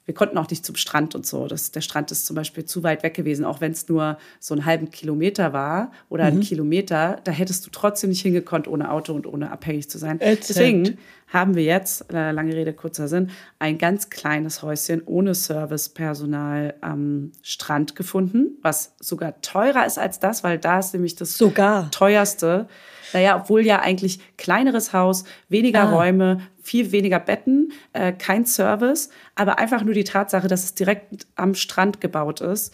wir konnten auch nicht zum Strand und so. Der Strand ist zum Beispiel zu weit weg gewesen, auch wenn es nur so einen halben Kilometer war oder einen Kilometer, da hättest du trotzdem nicht hingekonnt ohne Auto und ohne abhängig zu sein. Deswegen haben wir jetzt, lange Rede, kurzer Sinn, ein ganz kleines Häuschen ohne Servicepersonal am Strand gefunden, was sogar teurer ist als das, weil da ist nämlich das teuerste. Naja, obwohl ja eigentlich kleineres Haus, weniger Räume, viel weniger Betten, kein Service, aber einfach nur die Tatsache, dass es direkt am Strand gebaut ist,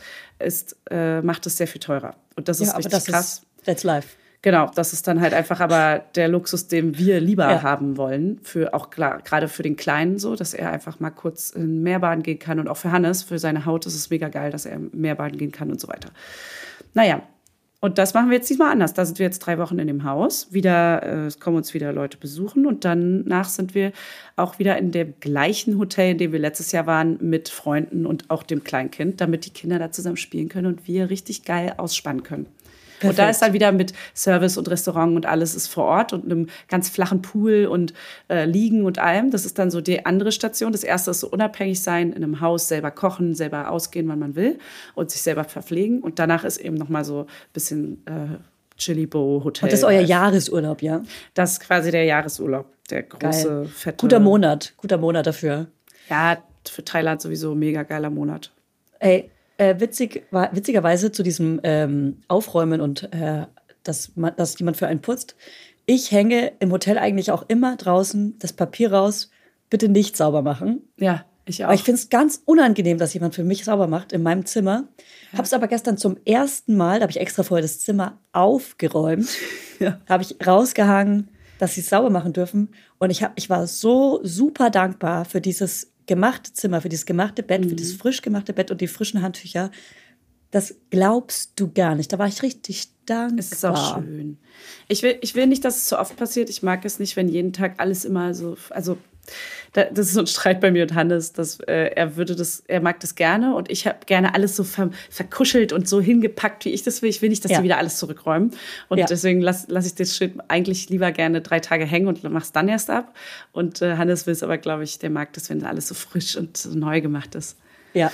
macht es sehr viel teurer. Und das ist richtig krass. That's life. Genau, das ist dann halt einfach aber der Luxus, den wir lieber haben wollen. Für auch klar, gerade für den Kleinen so, dass er einfach mal kurz in Meerbaden gehen kann. Und auch für Hannes, für seine Haut ist es mega geil, dass er Meerbaden gehen kann und so weiter. Naja, und das machen wir jetzt diesmal anders. Da sind wir jetzt 3 Wochen in dem Haus. Es kommen uns wieder Leute besuchen. Und danach sind wir auch wieder in dem gleichen Hotel, in dem wir letztes Jahr waren, mit Freunden und auch dem Kleinkind, damit die Kinder da zusammen spielen können und wir richtig geil ausspannen können. Perfekt. Und da ist dann wieder mit Service und Restaurant und alles ist vor Ort und einem ganz flachen Pool und Liegen und allem. Das ist dann so die andere Station. Das erste ist so unabhängig sein, in einem Haus selber kochen, selber ausgehen, wann man will und sich selber verpflegen. Und danach ist eben nochmal so ein bisschen Chilibo-Hotel. Und das ist euer Jahresurlaub, ja? Das ist quasi der Jahresurlaub, der große, fette. Guter Monat dafür. Ja, für Thailand sowieso mega geiler Monat. Ey, witzigerweise zu diesem Aufräumen und dass jemand für einen putzt. Ich hänge im Hotel eigentlich auch immer draußen das Papier raus, bitte nicht sauber machen. Ja, ich auch. Aber ich finde es ganz unangenehm, dass jemand für mich sauber macht in meinem Zimmer. Ja. Habe es aber gestern zum ersten Mal, da habe ich extra vorher das Zimmer aufgeräumt, habe ich rausgehangen, dass sie es sauber machen dürfen. Und ich war so super dankbar für dieses gemachte Zimmer, für dieses gemachte Bett, für das frisch gemachte Bett und die frischen Handtücher. Das glaubst du gar nicht. Da war ich richtig dankbar. Es ist auch schön. Ich will nicht, dass es so oft passiert. Ich mag es nicht, wenn jeden Tag alles immer so, also das ist so ein Streit bei mir und Hannes, dass er mag das gerne und ich habe gerne alles so verkuschelt und so hingepackt, wie ich das will. Ich will nicht, dass die wieder alles zurückräumen. Und deswegen lass ich das Shit eigentlich lieber gerne 3 Tage hängen und mach's dann erst ab. Und Hannes will es aber, glaube ich, der mag das, wenn alles so frisch und so neu gemacht ist. Ja.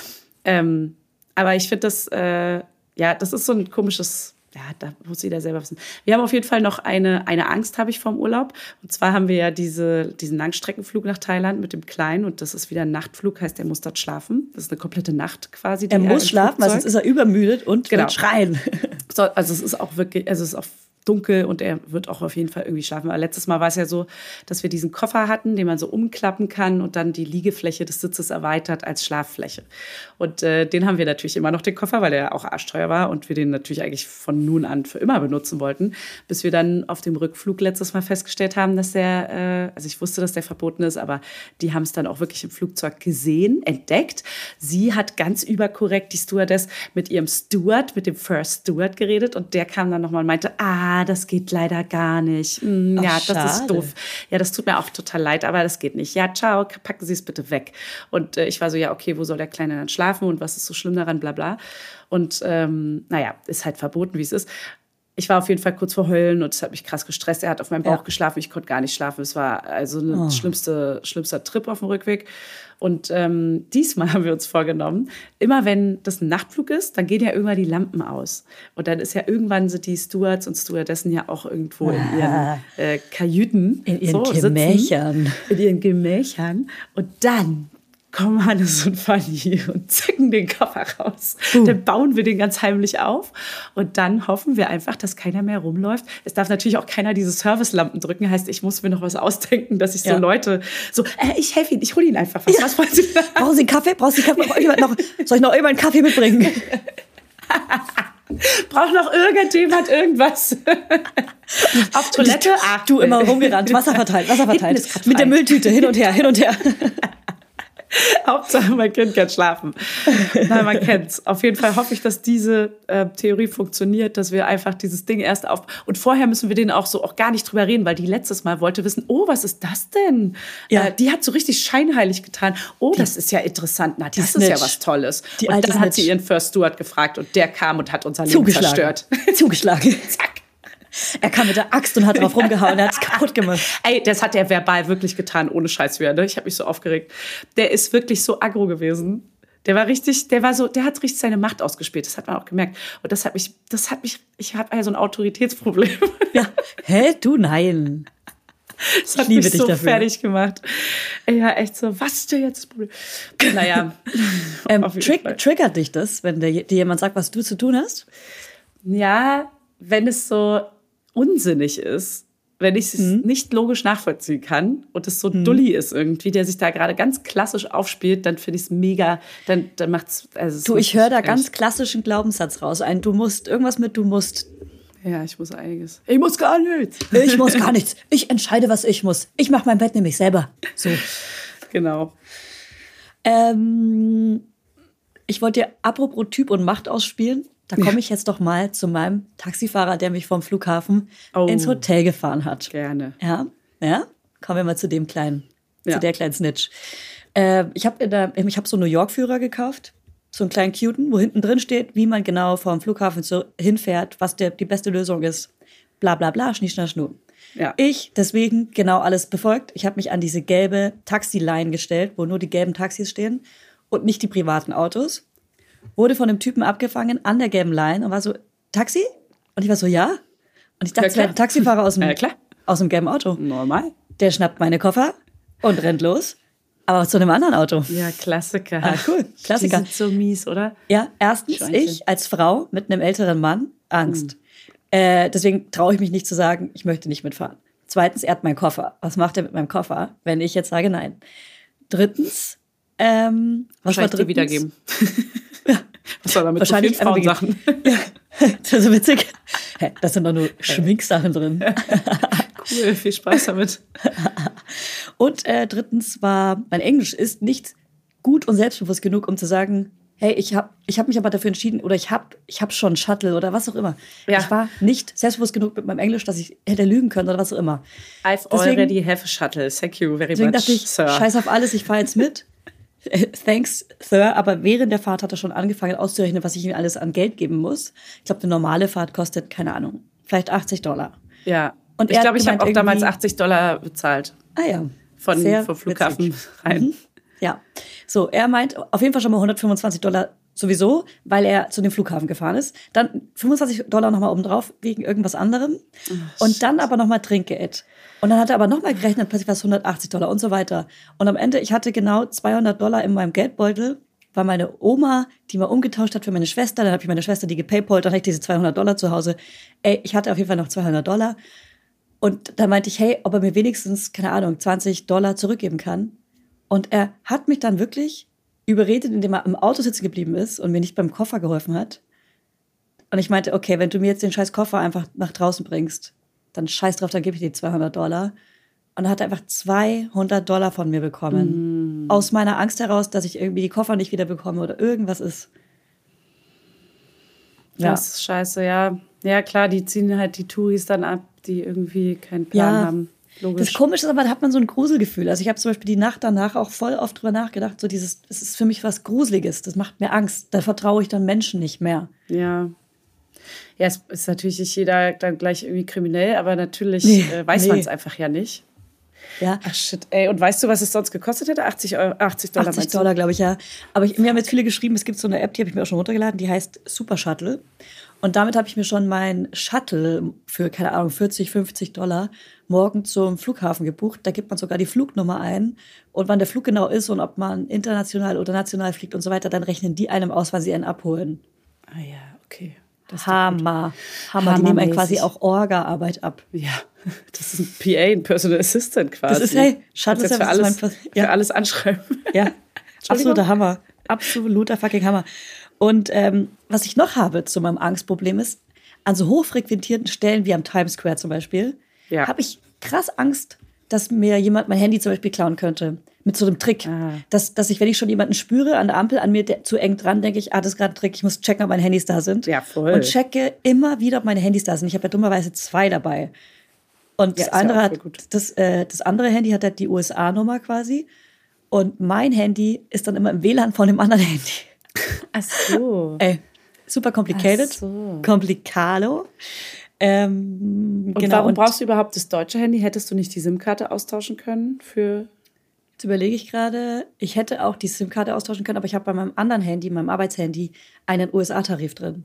Aber ich finde das, das ist so ein komisches, da muss jeder selber wissen. Wir haben auf jeden Fall noch eine Angst, habe ich vorm Urlaub. Und zwar haben wir ja diesen Langstreckenflug nach Thailand mit dem Kleinen. Und das ist wieder ein Nachtflug, heißt, er muss dort schlafen. Das ist eine komplette Nacht quasi. Er muss schlafen, weil sonst ist er übermüdet und wird schreien. So, also es ist auch wirklich, es ist auch dunkel und er wird auch auf jeden Fall irgendwie schlafen. Aber letztes Mal war es ja so, dass wir diesen Koffer hatten, den man so umklappen kann und dann die Liegefläche des Sitzes erweitert als Schlaffläche. Und den haben wir natürlich immer noch, den Koffer, weil der auch arschteuer war und wir den natürlich eigentlich von nun an für immer benutzen wollten, bis wir dann auf dem Rückflug letztes Mal festgestellt haben, dass also ich wusste, dass der verboten ist, aber die haben es dann auch wirklich im Flugzeug gesehen, entdeckt. Sie hat ganz überkorrekt, die Stewardess, mit ihrem Steward, mit dem First Steward geredet und der kam dann nochmal und meinte, das geht leider gar nicht. Das ist doof. Ja, das tut mir auch total leid, aber das geht nicht. Ja, ciao, packen Sie es bitte weg. Und ich war so, ja, okay, wo soll der Kleine dann schlafen und was ist so schlimm daran, bla bla. Und ist halt verboten, wie es ist. Ich war auf jeden Fall kurz vor Heulen und es hat mich krass gestresst. Er hat auf meinem Bauch geschlafen, ich konnte gar nicht schlafen. Es war also ein schlimmster Trip auf dem Rückweg. Und diesmal haben wir uns vorgenommen, immer wenn das ein Nachtflug ist, dann gehen ja irgendwann die Lampen aus. Und dann ist ja irgendwann sind die Stewards und Stewardessen ja auch irgendwo in ihren Kajüten. In ihren Gemächern. In ihren Gemächern. Und dann kommen Hannes und Fanny und zücken den Koffer raus. Dann bauen wir den ganz heimlich auf und dann hoffen wir einfach, dass keiner mehr rumläuft. Es darf natürlich auch keiner diese Servicelampen drücken. Heißt, ich muss mir noch was ausdenken, dass ich so Leute ich helfe Ihnen, ich hole Ihnen einfach was. Was wollen Sie? Brauchen Sie einen Kaffee? Soll ich noch immer einen Kaffee mitbringen? Braucht noch irgendjemand irgendwas? Auf Toilette? Du immer rumgerannt, Wasser verteilt. Mit der Mülltüte, hin und her. Hauptsache, mein Kind kann schlafen. Nein, man kennt's. Auf jeden Fall hoffe ich, dass diese Theorie funktioniert, dass wir einfach dieses Ding erst und vorher müssen wir denen auch gar nicht drüber reden, weil die letztes Mal wollte wissen, was ist das denn? Ja. Die hat so richtig scheinheilig getan. Das ist ja interessant. Na, das ist ja was Tolles. Und dann hat sie ihren First Steward gefragt und der kam und hat unser Leben zerstört. Zugeschlagen. Zack. Er kam mit der Axt und hat drauf rumgehauen, er hat es kaputt gemacht. Ey, das hat er verbal wirklich getan, ohne Scheiß wieder. Ne? Ich habe mich so aufgeregt. Der ist wirklich so aggro gewesen. Der hat richtig seine Macht ausgespielt. Das hat man auch gemerkt. Und ich habe also ein Autoritätsproblem. Ja. Hä? Du, nein. Das hat mich so fertig gemacht. Ja, echt so, was ist denn jetzt das Problem? Naja. Triggert dich das, wenn dir jemand sagt, was du zu tun hast? Ja, wenn es so unsinnig ist, wenn ich es nicht logisch nachvollziehen kann und es so dulli ist irgendwie, der sich da gerade ganz klassisch aufspielt, dann finde ich es mega, dann macht's. Also ich höre da ganz klassischen Glaubenssatz raus. Du musst. Ja, ich muss einiges. Ich muss gar nichts. Ich muss gar nichts. Ich entscheide, was ich muss. Ich mache mein Bett nämlich selber. So. Genau. Ich wollte dir apropos Typ und Macht ausspielen. Da komme ich jetzt doch mal zu meinem Taxifahrer, der mich vom Flughafen ins Hotel gefahren hat. Gerne. Ja? Kommen wir mal zu dem kleinen, zu der kleinen Snitch. Ich hab so einen New York-Führer gekauft, so einen kleinen Cuten, wo hinten drin steht, wie man genau vom Flughafen hinfährt, was die beste Lösung ist. Bla bla bla, schnie, schna, schnu. Ja. Ich deswegen genau alles befolgt. Ich habe mich an diese gelbe Taxiline gestellt, wo nur die gelben Taxis stehen und nicht die privaten Autos. Wurde von einem Typen abgefangen an der gelben Line und war so, Taxi? Und ich war so, ja. Und ich dachte, es wäre ein Taxifahrer aus dem gelben Auto. Normal. Der schnappt meine Koffer und rennt los. Aber zu einem anderen Auto. Ja, Klassiker. Ah, cool. Klassiker. Die sind so mies, oder? Ja, erstens, ich als Frau mit einem älteren Mann, Angst. Deswegen traue ich mich nicht zu sagen, ich möchte nicht mitfahren. Zweitens, er hat meinen Koffer. Was macht er mit meinem Koffer, wenn ich jetzt sage nein? Drittens, was war drittens? Wiedergeben. Was soll damit so viel Frauensachen? Ja, das ist so witzig. Das sind doch nur Schminksachen drin. Cool, viel Spaß damit. Und drittens war, mein Englisch ist nicht gut und selbstbewusst genug, um zu sagen, hey, ich hab mich aber dafür entschieden oder ich hab schon Shuttle oder was auch immer. Ja. Ich war nicht selbstbewusst genug mit meinem Englisch, dass ich hätte lügen können oder was auch immer. I've already have a shuttle. Thank you very much, dachte ich, Sir. Scheiß auf alles, ich fahre jetzt mit. Thanks, Sir. Aber während der Fahrt hat er schon angefangen auszurechnen, was ich ihm alles an Geld geben muss. Ich glaube, eine normale Fahrt kostet, keine Ahnung, vielleicht $80. Ja. Und ich glaube, ich habe auch damals $80 bezahlt. Ah ja. Vom Flughafen witzig. rein. Ja. So, er meint auf jeden Fall schon mal $125 sowieso, weil er zu dem Flughafen gefahren ist. Dann $25 nochmal obendrauf wegen irgendwas anderem. Und dann aber nochmal Trinkgeld. Und dann hat er aber nochmal gerechnet, plötzlich war es $180 und so weiter. Und am Ende, ich hatte genau $200 in meinem Geldbeutel, weil meine Oma, die mal umgetauscht hat für meine Schwester, dann habe ich meine Schwester die gepaypalt, dann hatte ich diese $200 zu Hause. Ey, ich hatte auf jeden Fall noch $200. Und da meinte ich, hey, ob er mir wenigstens, keine Ahnung, $20 zurückgeben kann. Und er hat mich dann wirklich überredet, indem er im Auto sitzen geblieben ist und mir nicht beim Koffer geholfen hat. Und ich meinte, okay, wenn du mir jetzt den scheiß Koffer einfach nach draußen bringst, dann scheiß drauf, dann gebe ich dir $200. Und dann hat er einfach $200 von mir bekommen. Aus meiner Angst heraus, dass ich irgendwie die Koffer nicht wieder bekomme oder irgendwas ist. Ja. Das ist scheiße, ja. Ja, klar, die ziehen halt die Touris dann ab, die irgendwie keinen Plan haben. Logisch. Das Komische ist aber, da hat man so ein Gruselgefühl. Also ich habe zum Beispiel die Nacht danach auch voll oft drüber nachgedacht, das ist für mich was Gruseliges, das macht mir Angst. Da vertraue ich dann Menschen nicht mehr. Ja. Ja, es ist natürlich nicht jeder dann gleich irgendwie kriminell, aber natürlich weiß man es einfach ja nicht. Ja. Ach shit, ey. Und weißt du, was es sonst gekostet hätte? $80. $80, glaube ich, ja. Aber mir haben jetzt viele geschrieben, es gibt so eine App, die habe ich mir auch schon runtergeladen, die heißt Super Shuttle. Und damit habe ich mir schon mein Shuttle für, keine Ahnung, $40, $50 morgen zum Flughafen gebucht. Da gibt man sogar die Flugnummer ein und wann der Flug genau ist und ob man international oder national fliegt und so weiter, dann rechnen die einem aus, wann sie einen abholen. Ah ja, okay. Hammer. Die nehmen einen quasi auch Orga-Arbeit ab. Ja, das ist ein PA, ein Personal Assistant quasi. Das ist, hey, Shuttle ist für alles anschreiben. Ja, absoluter Hammer. Absoluter fucking Hammer. Und was ich noch habe zu meinem Angstproblem ist, an so hochfrequentierten Stellen wie am Times Square zum Beispiel, habe ich krass Angst, dass mir jemand mein Handy zum Beispiel klauen könnte. Mit so einem Trick. Dass ich, wenn ich schon jemanden spüre an der Ampel, an mir zu eng dran, denke ich, das ist gerade ein Trick, ich muss checken, ob meine Handys da sind. Ja, voll. Und checke immer wieder, ob meine Handys da sind. Ich habe ja dummerweise 2 dabei. Und das andere das andere Handy hat halt die USA-Nummer quasi. Und mein Handy ist dann immer im WLAN von dem anderen Handy. Ach so. Ey, super complicated. Ach so. Complicado. Und genau. warum brauchst du überhaupt das deutsche Handy? Hättest du nicht die SIM-Karte austauschen können für... Jetzt überlege ich gerade, ich hätte auch die SIM-Karte austauschen können, aber ich habe bei meinem anderen Handy, meinem Arbeitshandy, einen USA-Tarif drin.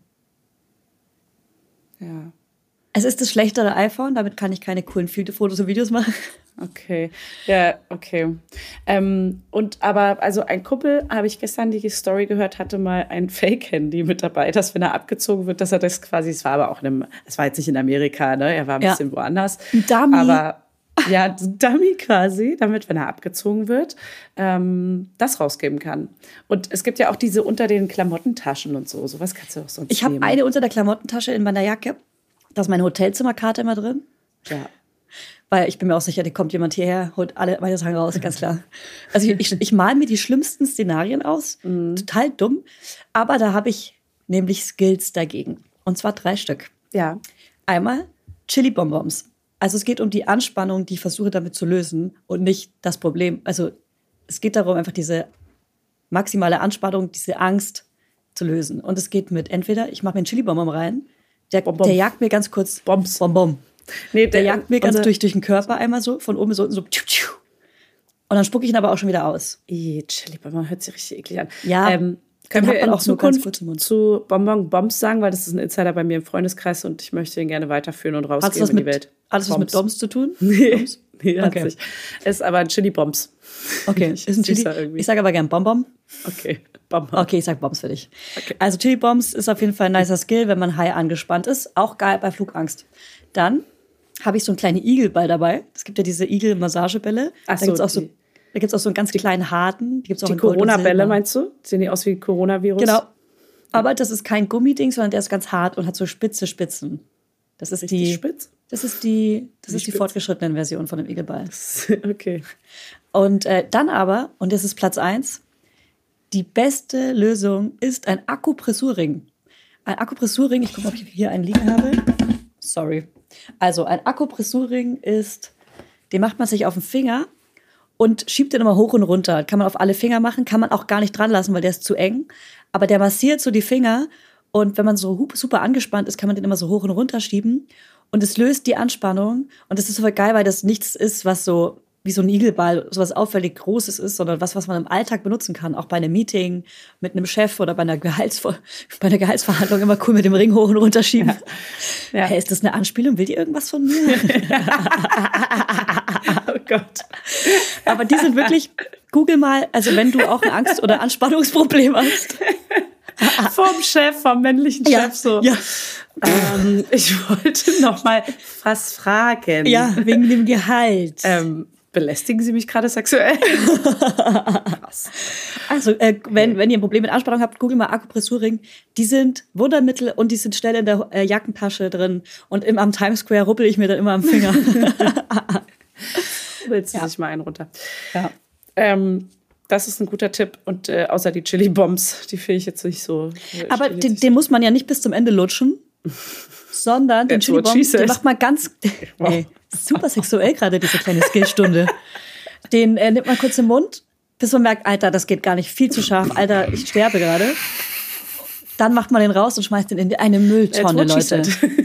Ja. Es ist das schlechtere iPhone, damit kann ich keine coolen Fotos und Videos machen. Okay, ja, okay. Aber ein Kumpel, habe ich gestern die Story gehört, hatte mal ein Fake-Handy mit dabei, dass wenn er abgezogen wird, dass er das quasi, es war aber auch es war jetzt nicht in Amerika, ne? Er war ein bisschen woanders. Ein Dummy. Aber ja, ein Dummy quasi, damit, wenn er abgezogen wird, das rausgeben kann. Und es gibt ja auch diese unter den Klamottentaschen und so. Sowas kannst du auch sonst Ich habe eine unter der Klamottentasche in meiner Jacke. Da ist meine Hotelzimmerkarte immer drin. Ja. Weil ich bin mir auch sicher, da kommt jemand hierher, holt alle meine Sachen raus, ganz klar. Also ich male mir die schlimmsten Szenarien aus. Total dumm. Aber da habe ich nämlich Skills dagegen. Und zwar 3 Stück. Ja. Einmal Chili-Bonbons. Also es geht um die Anspannung, die ich versuche damit zu lösen und nicht das Problem. Also es geht darum, einfach diese maximale Anspannung, diese Angst zu lösen. Und es geht mit entweder, ich mache mir einen Chili-Bonbon rein, der jagt mir ganz kurz Bonbon. Nee, der jagt mir ganz durch den Körper einmal so, von oben bis unten so. Und dann spucke ich ihn aber auch schon wieder aus. Chili-Bonbon hört sich richtig eklig an. Ja, können wir auch nur ganz kurz im Mund zu Bonbon-Bombs sagen, weil das ist ein Insider bei mir im Freundeskreis und ich möchte ihn gerne weiterführen und rausgeben in die Welt. Alles was mit Bombs zu tun? Nee, okay. Ist aber ein Chili-Bombs. Okay, ist ein Chili. Ich sage aber gern Bonbon. Okay, Bonbon. Okay, ich sag Bombs für dich. Okay. Also Chili-Bombs ist auf jeden Fall ein nicer Skill, wenn man high angespannt ist. Auch geil bei Flugangst. Dann habe ich so einen kleinen Igelball dabei. Es gibt ja diese Igel-Massagebälle. Da gibt es auch so einen ganz kleinen harten. Die Corona-Bälle meinst du? Sehen die aus wie Coronavirus? Genau. Aber das ist kein Gummiding, sondern der ist ganz hart und hat so spitze Spitzen. Das ist die fortgeschrittene Version von dem Igelball. Okay. Und dann aber, und das ist Platz 1, die beste Lösung ist ein Akupressurring. Ein Akupressurring, ich gucke mal, ob ich hier einen liegen habe. Sorry. Also ein Akupressurring den macht man sich auf den Finger und schiebt den immer hoch und runter. Kann man auf alle Finger machen, kann man auch gar nicht dran lassen, weil der ist zu eng. Aber der massiert so die Finger und wenn man so super angespannt ist, kann man den immer so hoch und runter schieben. Und es löst die Anspannung. Und das ist super geil, weil das nichts ist, was so wie so ein Igelball, sowas auffällig Großes ist, sondern was man im Alltag benutzen kann. Auch bei einem Meeting mit einem Chef oder bei einer Gehaltsverhandlung immer cool mit dem Ring hoch und runter schieben. Ja. Hey, ist das eine Anspielung? Will die irgendwas von mir? Oh Gott. Aber die sind wirklich, google mal, also wenn du auch ein Angst- oder Anspannungsproblem hast. Vom männlichen Chef so. Ja. Ich wollte noch mal was fragen. Ja, wegen dem Gehalt. Belästigen Sie mich gerade sexuell? Krass. Also, wenn ihr ein Problem mit Anspannung habt, google mal Akupressurring. Die sind Wundermittel und die sind schnell in der Jackentasche drin. Und am Times Square ruppel ich mir dann immer am Finger. Willst du sich mal einen runter? Ja. Das ist ein guter Tipp. Und außer die Chili-Bombs, die finde ich jetzt nicht so. Aber den muss man ja nicht bis zum Ende lutschen, sondern den Chili-Bomb, den macht man ganz. Ey, super sexuell gerade, diese kleine Skillstunde. Den nimmt man kurz im Mund, bis man merkt, Alter, das geht gar nicht, viel zu scharf, Alter, ich sterbe gerade. Dann macht man den raus und schmeißt den in eine Mülltonne, Leute.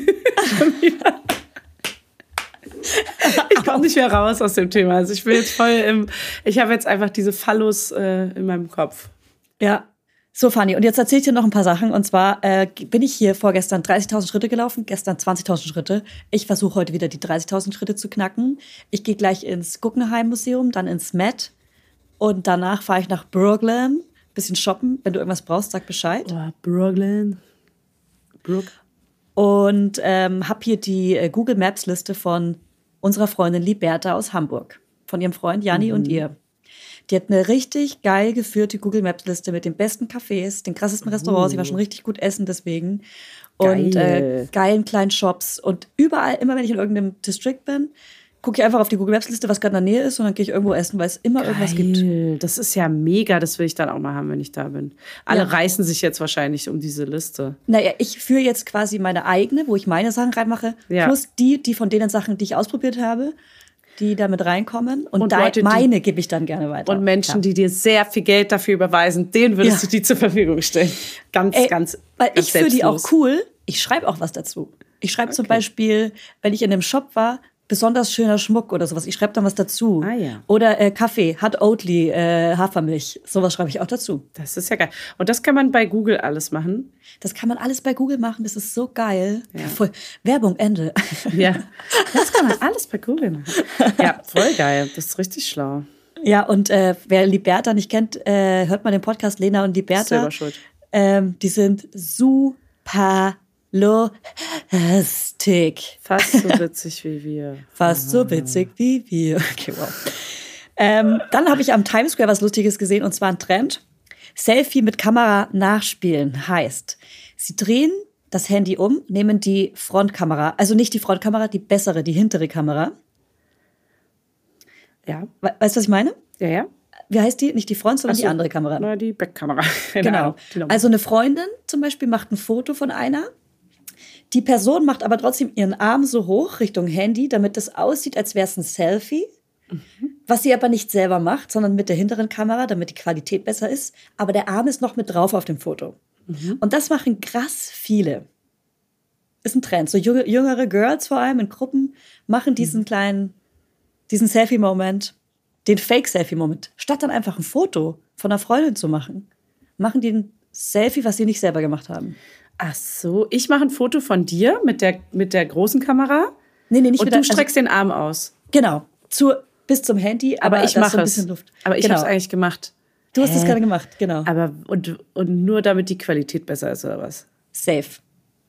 Ich komme nicht mehr raus aus dem Thema. Also ich bin jetzt ich habe jetzt einfach diese Phallus in meinem Kopf. Ja, so Fanny. Und jetzt erzähle ich dir noch ein paar Sachen. Und zwar bin ich hier vorgestern 30.000 Schritte gelaufen, gestern 20.000 Schritte. Ich versuche heute wieder die 30.000 Schritte zu knacken. Ich gehe gleich ins Guggenheim Museum, dann ins Met. Und danach fahre ich nach Brooklyn, bisschen shoppen. Wenn du irgendwas brauchst, sag Bescheid. Oh, Brooklyn. Und habe hier die Google Maps Liste von unserer Freundin Liberta aus Hamburg. Von ihrem Freund Janni und ihr. Die hat eine richtig geil geführte Google Maps Liste mit den besten Cafés, den krassesten Restaurants. Ich war schon richtig gut essen deswegen. Und geilen kleinen Shops. Und überall, immer wenn ich in irgendeinem District bin, gucke ich einfach auf die Google Maps Liste, was gerade in der Nähe ist. Und dann gehe ich irgendwo essen, weil es immer irgendwas gibt. Das ist ja mega. Das will ich dann auch mal haben, wenn ich da bin. Alle reißen sich jetzt wahrscheinlich um diese Liste. Naja, ich führe jetzt quasi meine eigene, wo ich meine Sachen reinmache. Ja. Plus die von denen Sachen, die ich ausprobiert habe, die damit reinkommen. Und Leute, meine gebe ich dann gerne weiter. Und Menschen, die dir sehr viel Geld dafür überweisen, denen würdest du die zur Verfügung stellen. Ganz Weil ich finde die auch cool. Ich schreibe auch was dazu. Ich schreibe zum Beispiel, wenn ich in einem Shop war, besonders schöner Schmuck oder sowas. Ich schreibe dann was dazu. Ah, ja. Oder Kaffee, hat Oatly, Hafermilch. Sowas schreibe ich auch dazu. Das ist ja geil. Und das kann man bei Google alles machen? Das kann man alles bei Google machen. Das ist so geil. Ja. Voll. Werbung, Ende. Ja, das kann man alles bei Google machen. Ja, voll geil. Das ist richtig schlau. Ja, und wer Liberta nicht kennt, hört mal den Podcast Lena und Liberta. Selber schuld. Die sind super lustig. Fast so witzig wie wir. Fast so witzig wie wir. Okay, wow. Dann habe ich am Times Square was Lustiges gesehen, und zwar ein Trend. Selfie mit Kamera nachspielen heißt, sie drehen das Handy um, nehmen die Frontkamera, also nicht die Frontkamera, die bessere, die hintere Kamera. Ja. Weißt du, was ich meine? Ja, ja. Wie heißt die? Nicht die Front, sondern die andere Kamera. Na, die Backkamera. Genau. Also eine Freundin zum Beispiel macht ein Foto von einer. Die Person macht aber trotzdem ihren Arm so hoch Richtung Handy, damit es aussieht, als wäre es ein Selfie. Was sie aber nicht selber macht, sondern mit der hinteren Kamera, damit die Qualität besser ist. Aber der Arm ist noch mit drauf auf dem Foto. Und das machen krass viele. Ist ein Trend. So jüngere Girls vor allem in Gruppen machen diesen Selfie-Moment, den Fake-Selfie-Moment, statt dann einfach ein Foto von einer Freundin zu machen, machen die ein Selfie, was sie nicht selber gemacht haben. Ach so, ich mache ein Foto von dir mit der großen Kamera. Nee, nicht und du streckst den Arm aus. Genau, bis zum Handy, aber ich mache so ein bisschen Luft. Aber ich habe es eigentlich gemacht. Du hast es gerade gemacht, genau. Aber und nur damit die Qualität besser ist, oder was? Safe.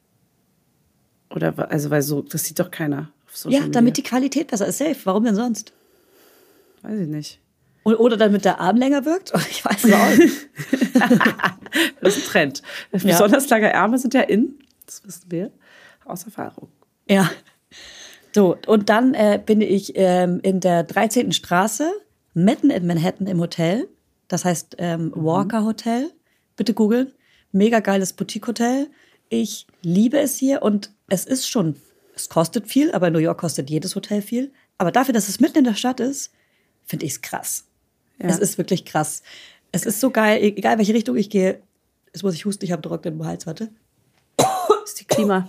Oder also weil so, das sieht doch keiner auf Social Media. Damit die Qualität besser ist. Safe. Warum denn sonst? Weiß ich nicht. Oder damit der Arm länger wirkt? Ich weiß es auch nicht. Das ist ein Trend. Besonders lange Ärmel sind ja in. Das wissen wir aus Erfahrung. Ja. So, und dann bin ich in der 13. Straße, mitten in Manhattan im Hotel. Das heißt Walker Hotel. Bitte googeln. Mega geiles Boutique-Hotel. Ich liebe es hier und es kostet viel, aber in New York kostet jedes Hotel viel. Aber dafür, dass es mitten in der Stadt ist, finde ich es krass. Ja. Es ist wirklich krass. Es ist so geil, egal welche Richtung ich gehe. Jetzt muss ich husten, ich habe Trocknen im Hals, warte. Das ist die Klima.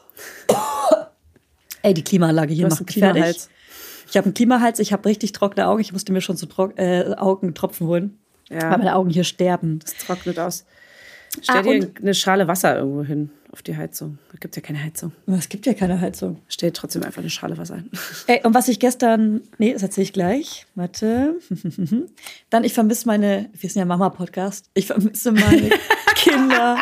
Ey, die Klimaanlage hier macht mich fertig. Ich habe einen Klimahals, ich habe richtig trockene Augen. Ich musste mir schon so Augentropfen holen, weil meine Augen hier sterben. Das trocknet aus. Stell dir eine Schale Wasser irgendwo hin auf die Heizung. Da gibt es ja keine Heizung. Es gibt ja keine Heizung. Stell trotzdem einfach eine Schale Wasser hin. Ey, und was ich gestern, das erzähle ich gleich. Warte. Dann, ich vermisse wir sind ja Mama-Podcast. Ich vermisse meine Kinder.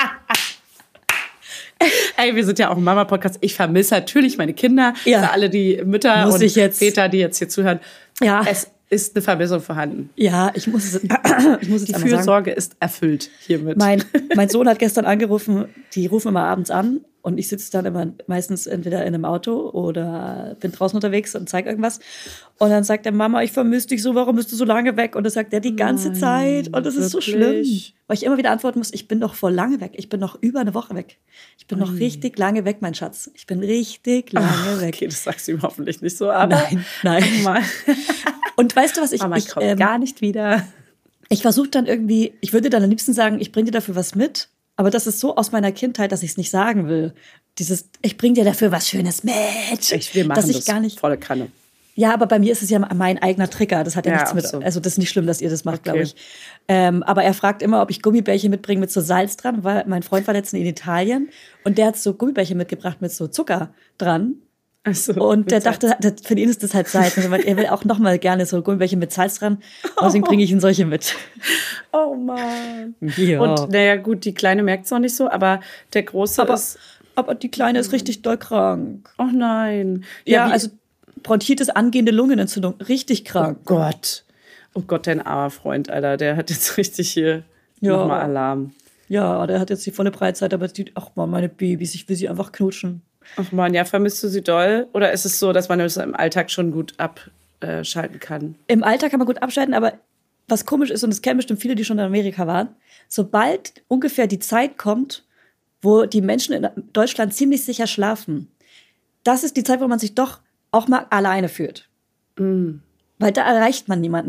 Ey, wir sind ja auch ein Mama-Podcast. Ich vermisse natürlich meine Kinder. Ja. Für alle die Mütter und Väter, die jetzt hier zuhören. Ja. Es ist eine Vermissung vorhanden. Ja, ich muss es Die Fürsorge ist erfüllt hiermit. Mein Sohn hat gestern angerufen, die rufen immer abends an und ich sitze dann immer meistens entweder in einem Auto oder bin draußen unterwegs und zeige irgendwas. Und dann sagt er, Mama, ich vermisse dich so, warum bist du so lange weg? Und das sagt er die ganze Zeit und das ist so schlimm. Weil ich immer wieder antworten muss, ich bin doch voll lange weg. Ich bin noch über eine Woche weg. Ich bin noch richtig lange weg, mein Schatz. Ich bin richtig lange weg. Okay, das sagst du ihm hoffentlich nicht so, aber nein. Und weißt du was, Mama, ich komme gar nicht wieder. Ich versuche dann irgendwie, ich würde dann am liebsten sagen, ich bringe dir dafür was mit, aber das ist so aus meiner Kindheit, dass ich es nicht sagen will. Ich bringe dir dafür was Schönes mit. Wir machen das gar nicht, volle Kanne. Ja, aber bei mir ist es ja mein eigener Trigger. Das hat ja nichts mit, also das ist nicht schlimm, dass ihr das macht, glaube ich. Aber er fragt immer, ob ich Gummibärchen mitbringe mit so Salz dran, weil mein Freund war letztens in Italien und der hat so Gummibärchen mitgebracht mit so Zucker dran. Ach so, und der dachte, für ihn ist das halt Salz. Also, er will auch noch mal gerne so Gummibärchen mit Salz dran. Deswegen bringe ich ihm solche mit. Oh Mann. Ja. Und naja, gut, die Kleine merkt es noch nicht so, aber der Große ist... Aber die Kleine ist richtig doll krank. Oh nein. Ja, also Bronchitis, angehende Lungenentzündung. Richtig krank. Oh Gott, dein armer Freund, Alter. Der hat jetzt richtig hier nochmal Alarm. Ja, der hat jetzt die volle Breitseite, aber ach man, meine Babys, ich will sie einfach knutschen. Ach man, ja, vermisst du sie doll? Oder ist es so, dass man das im Alltag schon gut abschalten kann? Im Alltag kann man gut abschalten, aber was komisch ist, und das kennen bestimmt viele, die schon in Amerika waren, sobald ungefähr die Zeit kommt, wo die Menschen in Deutschland ziemlich sicher schlafen, das ist die Zeit, wo man sich doch auch mal alleine fühlt. Weil da erreicht man niemanden mehr.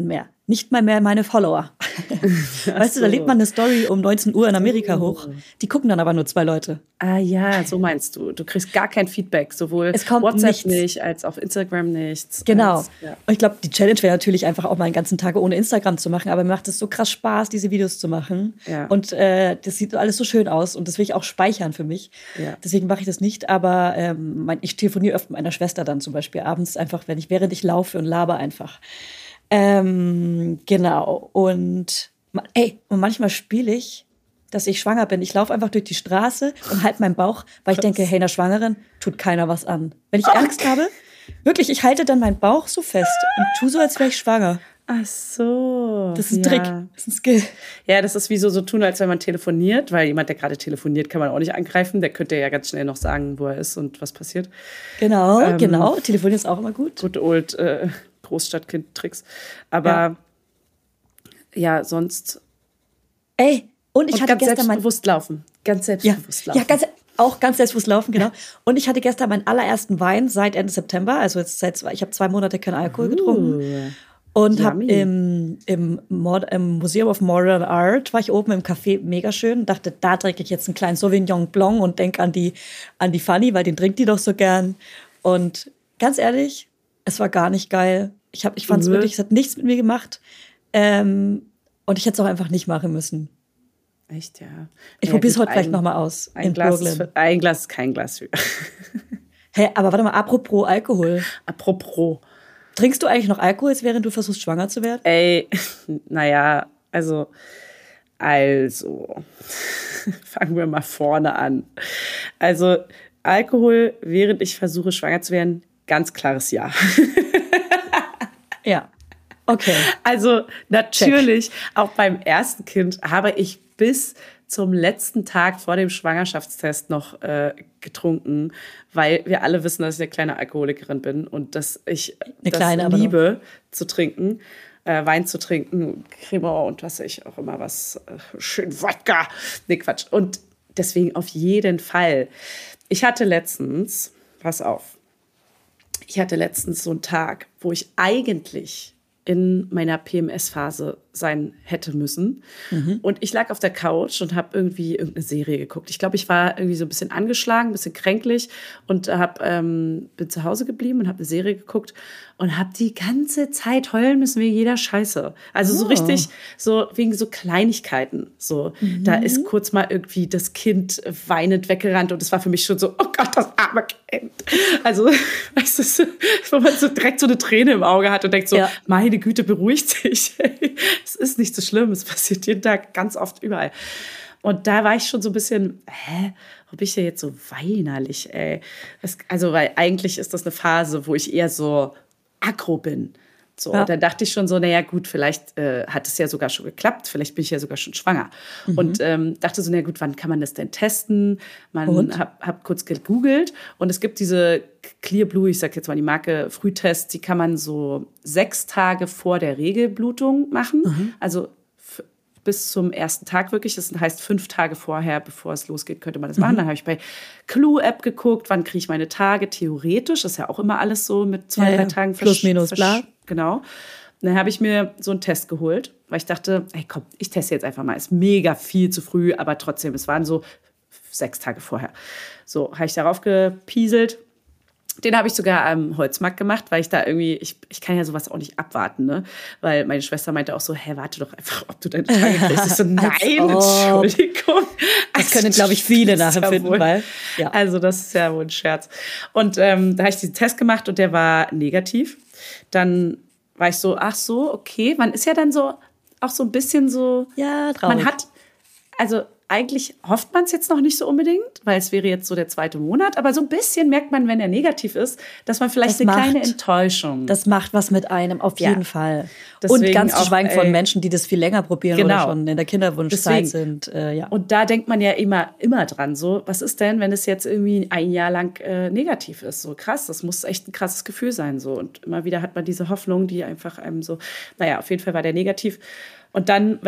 nicht mal mehr meine Follower. Weißt du, da lädt man eine Story um 19 Uhr in Amerika hoch. Die gucken dann aber nur 2 Leute. Ah ja, so meinst du. Du kriegst gar kein Feedback, sowohl es kommt WhatsApp nichts. nicht, als auf Instagram nichts. Genau. Und ich glaube, die Challenge wäre natürlich einfach auch mal einen ganzen Tag ohne Instagram zu machen, aber mir macht es so krass Spaß, diese Videos zu machen. Ja. Und das sieht alles so schön aus und das will ich auch speichern für mich. Ja. Deswegen mache ich das nicht, aber ich telefoniere oft mit meiner Schwester dann zum Beispiel abends einfach, während ich laufe und laber einfach. Genau. Und manchmal spiele ich, dass ich schwanger bin. Ich laufe einfach durch die Straße und halte meinen Bauch, weil ich denke, hey, einer Schwangeren tut keiner was an. Wenn ich Angst habe, wirklich, ich halte dann meinen Bauch so fest und tue so, als wäre ich schwanger. Ach so. Das ist ein Trick, das ist ein Skill. Ja, das ist wie so tun, als wenn man telefoniert, weil jemand, der gerade telefoniert, kann man auch nicht angreifen. Der könnte ja ganz schnell noch sagen, wo er ist und was passiert. Genau. Telefonieren ist auch immer gut. Good old Großstadtkind-Tricks. Aber ja, sonst. Und ich hatte ganz gestern selbstbewusst laufen. Ganz selbstbewusst laufen. Ja, ganz selbstbewusst laufen, genau. Und ich hatte gestern meinen allerersten Wein seit Ende September. Also jetzt ich habe 2 Monate keinen Alkohol getrunken. Und habe im Museum of Modern Art, war ich oben im Café, mega schön. Dachte, da trinke ich jetzt einen kleinen Sauvignon Blanc und denke an die Fanny, weil den trinkt die doch so gern. Und ganz ehrlich, es war gar nicht geil. Ich fand es wirklich, es hat nichts mit mir gemacht. Und ich hätte es auch einfach nicht machen müssen. Echt, ja. Ich probiere es heute vielleicht nochmal aus. Ein Glas ist kein Glas für. Hä, aber warte mal, apropos Alkohol. Apropos. Trinkst du eigentlich noch Alkohol, während du versuchst, schwanger zu werden? Naja, also fangen wir mal vorne an. Also Alkohol, während ich versuche, schwanger zu werden, ganz klares Ja. Ja, okay. Also natürlich, auch beim ersten Kind habe ich bis zum letzten Tag vor dem Schwangerschaftstest noch getrunken, weil wir alle wissen, dass ich eine kleine Alkoholikerin bin und dass ich liebe zu trinken, Wein zu trinken, Cremant und was ich auch immer schön Wodka. Nee, Quatsch. Und deswegen auf jeden Fall. Ich hatte letztens so einen Tag, wo ich eigentlich in meiner PMS-Phase sein hätte müssen. Mhm. Und ich lag auf der Couch und habe irgendeine Serie geguckt. Ich glaube, ich war irgendwie so ein bisschen angeschlagen, ein bisschen kränklich und bin zu Hause geblieben und habe eine Serie geguckt und habe die ganze Zeit heulen müssen wegen jeder Scheiße. Also so richtig, so wegen so Kleinigkeiten. So, da ist kurz mal irgendwie das Kind weinend weggerannt und es war für mich schon so, oh Gott, das arme Kind. Also, weißt du, wo man so direkt so eine Träne im Auge hat und denkt so, meine Güte, beruhigt dich. Es ist nicht so schlimm, es passiert jeden Tag ganz oft überall. Und da war ich schon so ein bisschen, wo bin ich denn jetzt so weinerlich, ey? Weil eigentlich ist das eine Phase, wo ich eher so aggro bin. So, ja. Dann dachte ich schon so, naja gut, vielleicht hat es ja sogar schon geklappt, vielleicht bin ich ja sogar schon schwanger. Mhm. Und dachte so, naja gut, wann kann man das denn testen? Hab kurz gegoogelt und es gibt diese Clear Blue, ich sag jetzt mal die Marke, Frühtests, die kann man so 6 Tage vor der Regelblutung machen. Mhm. Also bis zum ersten Tag wirklich. Das heißt 5 Tage vorher, bevor es losgeht, könnte man das machen. Dann habe ich bei Clue-App geguckt, wann kriege ich meine Tage theoretisch. Das ist ja auch immer alles so mit 2-3 Tagen. Plus, minus, bla. Genau. Dann habe ich mir so einen Test geholt, weil ich dachte, hey komm, ich teste jetzt einfach mal. Ist mega viel zu früh, aber trotzdem, es waren so 6 Tage vorher. So, habe ich darauf gepieselt. Den habe ich sogar am Holzmarkt gemacht, weil ich da irgendwie, ich kann ja sowas auch nicht abwarten, ne? Weil meine Schwester meinte auch so, warte doch einfach, ob du deine Tage kriegst. Ich so, nein, Entschuldigung. Das können, glaube ich, viele nachempfinden, weil, ja. Also das ist ja wohl ein Scherz. Und da habe ich diesen Test gemacht und der war negativ. Dann war ich so, ach so, okay. Man ist ja dann so, auch so ein bisschen so, ja, traurig. Man hat, also eigentlich hofft man es jetzt noch nicht so unbedingt, weil es wäre jetzt so der 2. Monat. Aber so ein bisschen merkt man, wenn er negativ ist, dass man vielleicht eine kleine Enttäuschung. Das macht was mit einem, auf jeden Fall. Deswegen und ganz zu schweigen von Menschen, die das viel länger probieren oder schon in der Kinderwunschzeit sind. Ja. Und da denkt man ja immer dran. So, was ist denn, wenn es jetzt irgendwie ein Jahr lang negativ ist? So krass, das muss echt ein krasses Gefühl sein. So. Und immer wieder hat man diese Hoffnung, die einfach einem so, naja, auf jeden Fall war der negativ. Und dann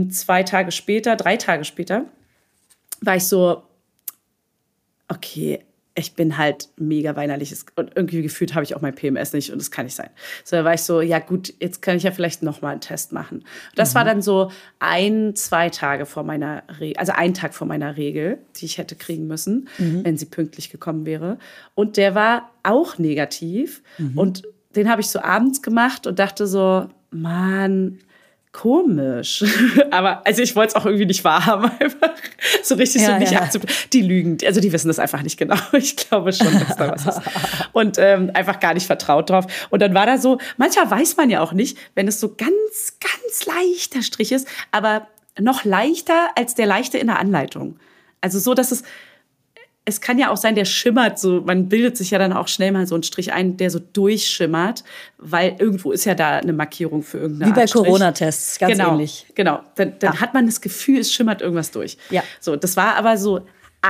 3 Tage später, war ich so, okay, ich bin halt mega weinerlich und irgendwie gefühlt habe ich auch mein PMS nicht und das kann nicht sein. So, da war ich so, ja gut, jetzt kann ich ja vielleicht noch mal einen Test machen. Und das war dann so 2 Tage vor meiner Regel, also ein Tag vor meiner Regel, die ich hätte kriegen müssen, wenn sie pünktlich gekommen wäre. Und der war auch negativ und den habe ich so abends gemacht und dachte so, Mann, komisch. Aber also ich wollte es auch irgendwie nicht wahrhaben, einfach so richtig so nicht akzeptieren. Die lügen, also die wissen das einfach nicht genau. Ich glaube schon, dass da was ist. Und einfach gar nicht vertraut drauf. Und dann war da so, manchmal weiß man ja auch nicht, wenn es so ganz, ganz leichter Strich ist, aber noch leichter als der leichte in der Anleitung. Also so, dass es kann ja auch sein, der schimmert so, man bildet sich ja dann auch schnell mal so einen Strich ein, der so durchschimmert, weil irgendwo ist ja da eine Markierung für irgendeine Art Strich. Wie bei Corona-Tests, ganz ähnlich. Genau, dann hat man das Gefühl, es schimmert irgendwas durch. Ja. So, das war aber so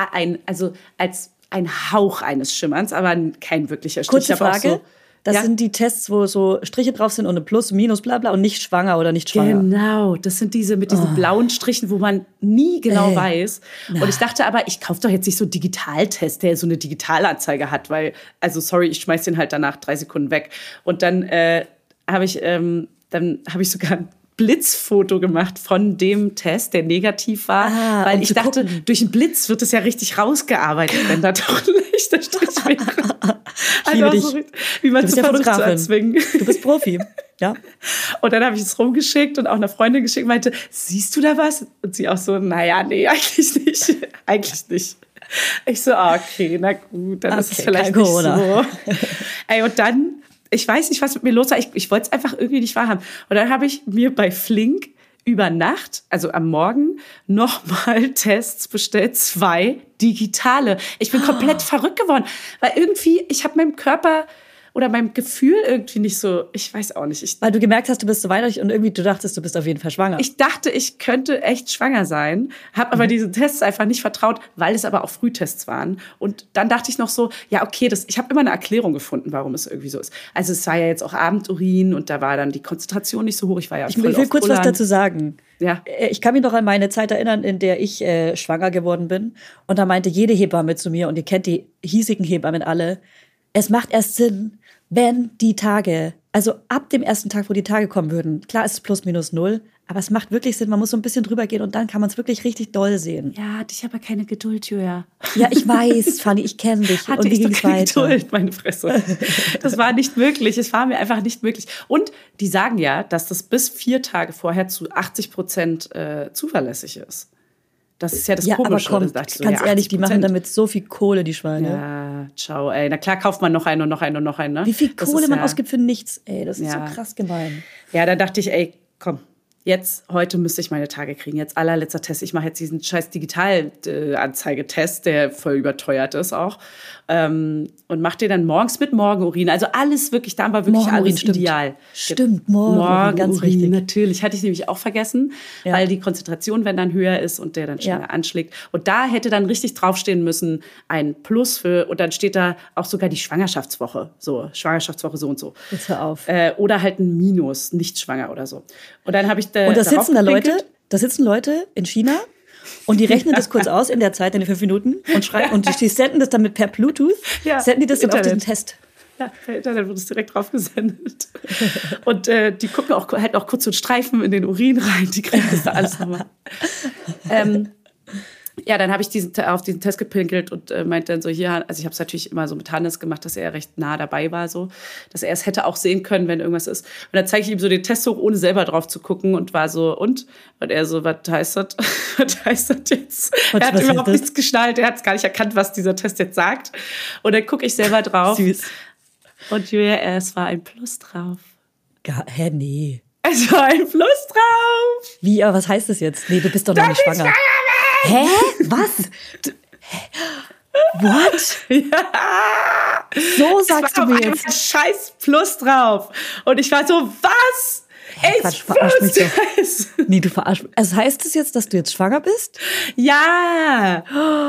als ein Hauch eines Schimmerns, aber kein wirklicher Strich. Kurze Frage. Das sind die Tests, wo so Striche drauf sind und eine Plus, Minus, bla bla und nicht schwanger oder nicht schwanger. Genau, das sind diese mit diesen blauen Strichen, wo man nie genau weiß. Und ich dachte aber, ich kaufe doch jetzt nicht so einen Digitaltest, der so eine Digitalanzeige hat, weil, also sorry, ich schmeiß den halt danach 3 Sekunden weg. Und dann habe ich sogar ein Blitzfoto gemacht von dem Test, der negativ war, weil ich dachte, durch einen Blitz wird es ja richtig rausgearbeitet, wenn da doch ein leichter Strich wäre. Ich liebe dich. So, wie man zu versucht zu erzwingen. Du bist Profi, ja. Und dann habe ich es rumgeschickt und auch einer Freundin geschickt und meinte, siehst du da was? Und sie auch so, naja, nee, eigentlich nicht. Eigentlich nicht. Ich so, okay, na gut, dann ist es vielleicht nicht so. Ey, und dann, ich weiß nicht, was mit mir los war. Ich wollte es einfach irgendwie nicht wahrhaben. Und dann habe ich mir bei Flink über Nacht, also am Morgen, nochmal Tests bestellt, 2 digitale. Ich bin komplett verrückt geworden, weil irgendwie, ich habe meinem Körper oder meinem Gefühl irgendwie nicht so, ich weiß auch nicht. Weil du gemerkt hast, du bist so weinerlich und irgendwie du dachtest, du bist auf jeden Fall schwanger. Ich dachte, ich könnte echt schwanger sein, habe aber diesen Tests einfach nicht vertraut, weil es aber auch Frühtests waren. Und dann dachte ich noch so, ja okay, ich habe immer eine Erklärung gefunden, warum es irgendwie so ist. Also es war ja jetzt auch Abendurin und da war dann die Konzentration nicht so hoch. Ich will kurz was dazu sagen. Ja. Ich kann mich noch an meine Zeit erinnern, in der ich schwanger geworden bin. Und da meinte jede Hebamme zu mir, und ihr kennt die hiesigen Hebammen alle, es macht erst Sinn, wenn die Tage, also ab dem ersten Tag, wo die Tage kommen würden, klar ist es plus minus 0, aber es macht wirklich Sinn, man muss so ein bisschen drüber gehen und dann kann man es wirklich richtig doll sehen. Ja, hatte ich aber keine Geduld, Julia. Ja, ich weiß, Fanny, ich kenne dich. Hatte ich doch keine Geduld, meine Fresse. Das war nicht möglich, es war mir einfach nicht möglich. Und die sagen ja, dass das bis 4 Tage vorher zu 80% zuverlässig ist. Das ist ja das Komische. Aber komm, ganz ehrlich, die machen damit so viel Kohle, die Schweine. Ja, ciao, ey. Na klar kauft man noch einen und noch einen und noch einen, ne? Wie viel Kohle man ausgibt für nichts, ey. Das ist so krass gemein. Ja, da dachte ich, ey, komm. Heute müsste ich meine Tage kriegen. Jetzt allerletzter Test. Ich mache jetzt diesen scheiß Digitalanzeigetest, der voll überteuert ist auch. Und mache den dann morgens mit Morgenurin. Also alles wirklich, da war wirklich alles ideal. Stimmt, Morgenurin, ganz wichtig. Natürlich, hatte ich nämlich auch vergessen, weil die Konzentration, wenn dann höher ist und der dann schneller anschlägt. Und da hätte dann richtig draufstehen müssen, ein Plus für, und dann steht da auch sogar die Schwangerschaftswoche. So, Schwangerschaftswoche so und so. Jetzt hör auf. Oder halt ein Minus, nicht schwanger oder so. Und dann habe ich und da sitzen Leute in China und die rechnen das kurz aus in der Zeit, in den 5 Minuten und schreiben, und die senden das dann per Bluetooth, senden die das dann auf diesen Test. Ja, per Internet wird es direkt drauf gesendet. Und die gucken auch kurz so einen Streifen in den Urin rein, die kriegen das da alles nochmal. Ja, dann habe ich auf diesen Test gepinkelt und meinte dann so, hier, also ich habe es natürlich immer so mit Hannes gemacht, dass er recht nah dabei war, so, dass er es hätte auch sehen können, wenn irgendwas ist. Und dann zeige ich ihm so den Test hoch, ohne selber drauf zu gucken, und war so, und er so, was heißt das? Was heißt das jetzt? Er hat überhaupt nichts geschnallt, er hat gar nicht erkannt, was dieser Test jetzt sagt. Und dann gucke ich selber drauf. Süß. Und Julia, es war ein Plus drauf. Nee. Es war ein Plus drauf. Wie, aber was heißt das jetzt? Nee, du bist doch noch nicht schwanger. Hä? Was? What? Ja. So sagst du mir jetzt. Scheiß Plus drauf. Und ich war so, was? Ey, Quatsch, verarsch mich doch. Nee, du verarsch mich. Also heißt das jetzt, dass du jetzt schwanger bist? Ja.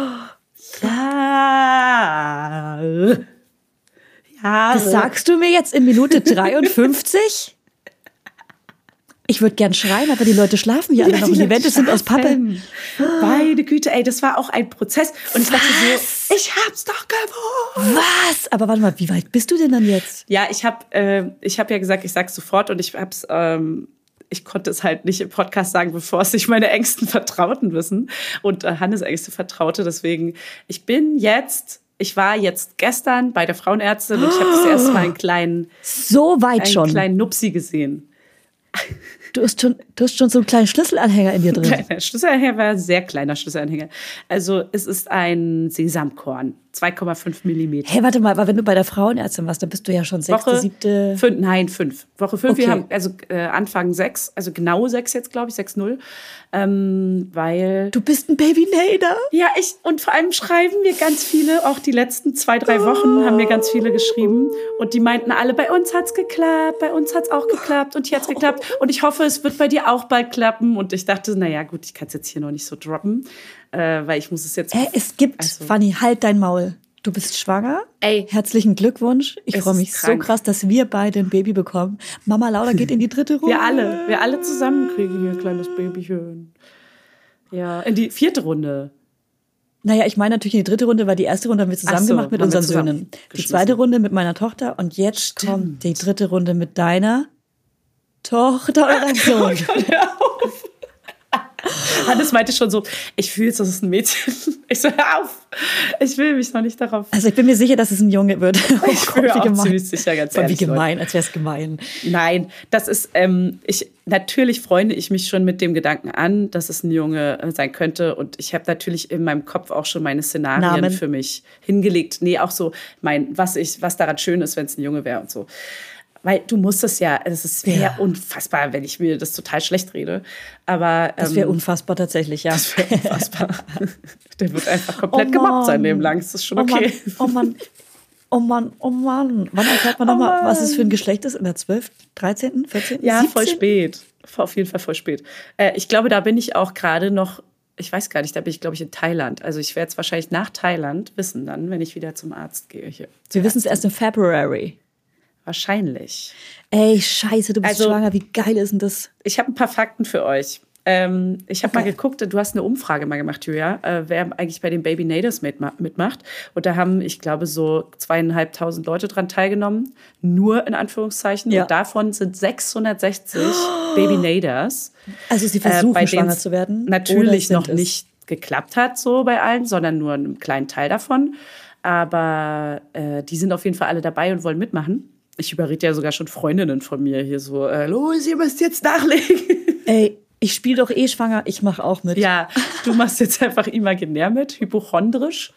Ja. Ja. Das sagst du mir jetzt in Minute 53? Ich würde gern schreien, aber die Leute schlafen hier alle noch. Und die Wände sind aus Pappe. Meine Güte, ey, das war auch ein Prozess. Und ich dachte so, ich hab's doch gewusst. Was? Aber warte mal, wie weit bist du denn dann jetzt? Ja, ich hab ja gesagt, ich sag's sofort und ich konnte es halt nicht im Podcast sagen, bevor es nicht meine engsten Vertrauten wissen und Hannes engste Vertraute. Deswegen, ich war jetzt gestern bei der Frauenärztin und ich habe das erste Mal einen kleinen Nupsi gesehen. Du hast schon so einen kleinen Schlüsselanhänger in dir drin. Kleiner Schlüsselanhänger war ein sehr kleiner Schlüsselanhänger. Also es ist ein Sesamkorn, 2,5 Millimeter. Hey, warte mal, aber wenn du bei der Frauenärztin warst, dann bist du ja schon 6., 7. 5. Woche 5, Okay. wir haben Anfang 6, also genau 6 jetzt, glaube ich, 6-0. Weil... Du bist ein Babynader. Ja, und vor allem schreiben mir ganz viele, auch die letzten 2-3 Wochen haben mir ganz viele geschrieben. Und die meinten alle, bei uns hat's geklappt, bei uns hat's auch geklappt und hier hat's geklappt. Und ich hoffe, es wird bei dir auch bald klappen. Und ich dachte, naja, gut, ich kann es jetzt hier noch nicht so droppen, weil ich muss es jetzt... Fanny, halt dein Maul. Du bist schwanger. Ey. Herzlichen Glückwunsch. Ich freue mich so krass, dass wir beide ein Baby bekommen. Mama Laura geht in die 3. Runde. Wir alle zusammen kriegen hier ein kleines Babychen. Ja, in die 4. Runde. Naja, ich meine natürlich in die 3. Runde, weil die 1. Runde haben wir zusammen gemacht mit unseren Söhnen. Die 2. Runde mit meiner Tochter und jetzt kommt die 3. Runde mit deiner Tochter oder Sohn. Hannes meinte schon so, ich fühle es, das ist ein Mädchen. Ich so, hör auf, ich will mich noch nicht darauf. Also ich bin mir sicher, dass es ein Junge wird. Ich bin mir auch ziemlich sicher, ganz ehrlich. Wie gemein, als wäre es gemein. Nein, das ist, natürlich freunde ich mich schon mit dem Gedanken an, dass es ein Junge sein könnte. Und ich habe natürlich in meinem Kopf auch schon meine Szenarien für mich hingelegt. Nee, auch so, was daran schön ist, wenn es ein Junge wäre und so. Weil du musst es ja, es wäre unfassbar, wenn ich mir das total schlecht rede. Aber das wäre unfassbar tatsächlich, ja. Das wäre unfassbar. Der wird einfach komplett gemobbt sein Leben lang. Das ist schon okay. Oh Mann. Wann erfährt man nochmal, was es für ein Geschlecht ist? In der 12., 13., 14., Ja, 17? voll spät. Auf jeden Fall voll spät. Ich glaube, da bin ich auch gerade noch, ich weiß gar nicht, da bin ich, glaube ich, in Thailand. Also ich werde es wahrscheinlich nach Thailand wissen dann, wenn ich wieder zum Arzt gehe. Wir wissen es erst im February. Wahrscheinlich. Ey, scheiße, du bist schwanger. Wie geil ist denn das? Ich habe ein paar Fakten für euch. Ich habe mal geguckt, du hast eine Umfrage mal gemacht, Julia, wer eigentlich bei den Baby Naders mitmacht. Und da haben, ich glaube, so 2.500 Leute dran teilgenommen. Nur in Anführungszeichen. Ja. Und davon sind 660 Baby Naders. Also sie versuchen, schwanger zu werden? Natürlich noch nicht geklappt hat, so bei allen, sondern nur einen kleinen Teil davon. Aber die sind auf jeden Fall alle dabei und wollen mitmachen. Ich überrede ja sogar schon Freundinnen von mir hier so, los, ihr müsst jetzt nachlegen. Ey, ich spiele doch schwanger, ich mache auch mit. Ja, du machst jetzt einfach imaginär mit, hypochondrisch.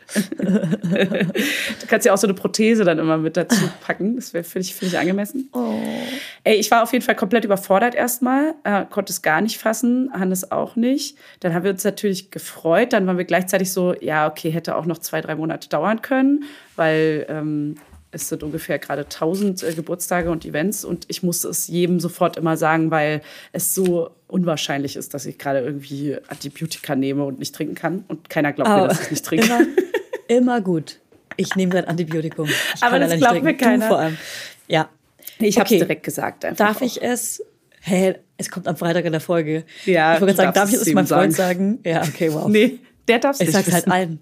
Du kannst ja auch so eine Prothese dann immer mit dazu packen, das finde ich angemessen. Oh. Ey, ich war auf jeden Fall komplett überfordert erstmal, konnte es gar nicht fassen, Hannes auch nicht. Dann haben wir uns natürlich gefreut, dann waren wir gleichzeitig so, ja, okay, hätte auch noch 2-3 Monate dauern können, weil... es sind ungefähr gerade 1000 Geburtstage und Events und ich musste es jedem sofort immer sagen, weil es so unwahrscheinlich ist, dass ich gerade irgendwie Antibiotika nehme und nicht trinken kann und keiner glaubt mir, dass ich nicht trinke. Immer gut. Ich nehme dein Antibiotikum. Aber das glaubt mir keiner. Du vor allem. Ja. Ich habe es direkt gesagt. Darf ich es? Hey, es kommt am Freitag in der Folge. Ja, ich wollte sagen, darf ich es meinem Freund sagen? Ja, okay, wow. Nee, der darf es nicht. Ich sag's halt allen.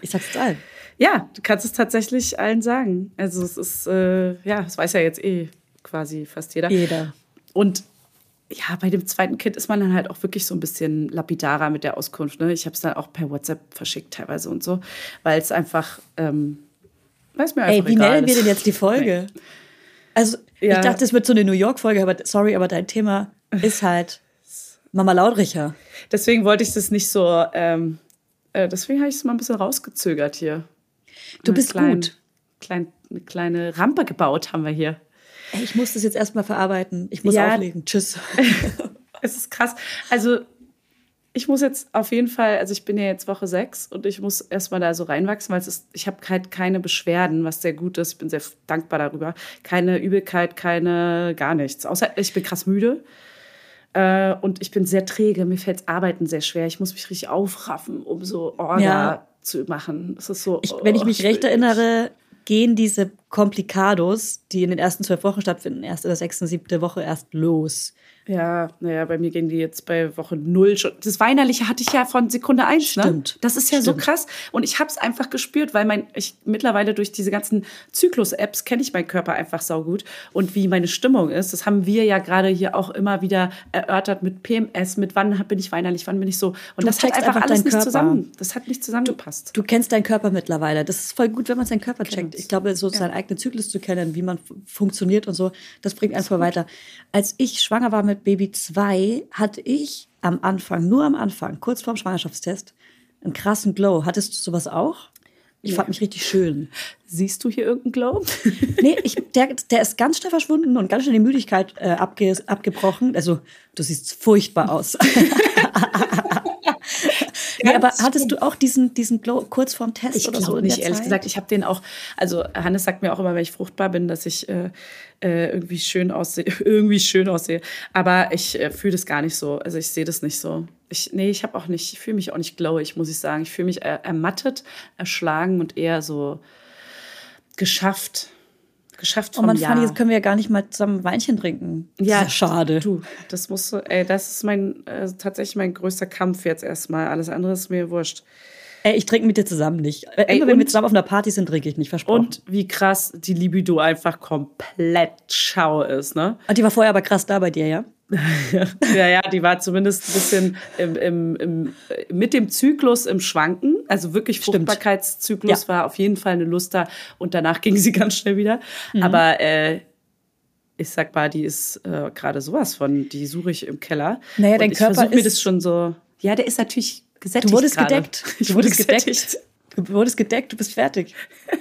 Ja, du kannst es tatsächlich allen sagen. Also es ist, das weiß ja jetzt quasi fast jeder. Und ja, bei dem zweiten Kind ist man dann halt auch wirklich so ein bisschen lapidarer mit der Auskunft. Ne? Ich habe es dann auch per WhatsApp verschickt teilweise und so, weil es einfach, weiß mir einfach wie nennen wir denn jetzt die Folge? Nee. Also ich dachte, es wird so eine New York-Folge, aber sorry, aber dein Thema ist halt Mama Laudricher. Deswegen wollte ich das nicht so, deswegen habe ich es mal ein bisschen rausgezögert hier. Du bist gut. Eine kleine Rampe gebaut haben wir hier. Ey, ich muss das jetzt erstmal verarbeiten. Ich muss auflegen. Tschüss. Es ist krass. Also ich muss jetzt auf jeden Fall, also ich bin ja jetzt Woche 6 und ich muss erstmal da so reinwachsen, weil ich habe halt keine Beschwerden, was sehr gut ist. Ich bin sehr dankbar darüber. Keine Übelkeit, gar nichts. Außer ich bin krass müde. Und ich bin sehr träge. Mir fällt Arbeiten sehr schwer. Ich muss mich richtig aufraffen, um so Orga zu machen. Das ist so. Wenn ich mich recht erinnere, gehen diese Komplikados, die in den ersten 12 Wochen stattfinden, erst in der 6., 7. Woche erst los. Ja, naja, bei mir gehen die jetzt bei Woche 0 schon. Das Weinerliche hatte ich ja von Sekunde 1, Stimmt. Ne? Das ist ja so krass. Und ich habe es einfach gespürt, weil ich mittlerweile durch diese ganzen Zyklus-Apps kenne ich meinen Körper einfach saugut. Und wie meine Stimmung ist, das haben wir ja gerade hier auch immer wieder erörtert mit PMS, mit wann bin ich weinerlich, wann bin ich so. Und das hat einfach alles nicht zusammen. Das hat nicht zusammengepasst. Du kennst deinen Körper mittlerweile. Das ist voll gut, wenn man seinen Körper checkt. Ich glaube, so seinen eigenen Zyklus zu kennen, wie man funktioniert und so, das bringt einen voll weiter. Als ich schwanger war mit Baby 2, hatte ich nur am Anfang, kurz vorm Schwangerschaftstest, einen krassen Glow. Hattest du sowas auch? Ich fand mich richtig schön. Siehst du hier irgendeinen Glow? Nee, der ist ganz schnell verschwunden und ganz schnell die Müdigkeit abgebrochen. Also, du siehst furchtbar aus. Nee, aber hattest du auch diesen Glow kurz vorm Test oder so? Nicht, ehrlich gesagt. Ich habe den auch, also Hannes sagt mir auch immer, wenn ich fruchtbar bin, dass ich irgendwie schön aussehe. Aber ich fühle das gar nicht so. Also ich sehe das nicht so. Ich fühle mich auch nicht glowig, muss ich sagen. Ich fühle mich ermattet, erschlagen und eher so geschafft vom Jahr. Fanny, jetzt können wir ja gar nicht mal zusammen ein Weinchen trinken. Ja, ist schade. Du, das ist tatsächlich mein größter Kampf jetzt erstmal. Alles andere ist mir wurscht. Ich trinke mit dir zusammen nicht. Immer wenn wir zusammen auf einer Party sind, trinke ich nicht, versprochen. Und wie krass die Libido einfach komplett schau ist, ne? Und die war vorher aber krass da bei dir, ja? Ja, die war zumindest ein bisschen mit dem Zyklus im Schwanken. Also wirklich Fruchtbarkeitszyklus war auf jeden Fall eine Lust da. Und danach ging sie ganz schnell wieder. Mhm. Aber ich sag mal, die ist gerade sowas von, die suche ich im Keller. Naja, dein Körper versuche mir das schon so. Ja, der ist natürlich gesättigt. Du wurdest grade. gedeckt. Du wurdest gedeckt, du bist fertig.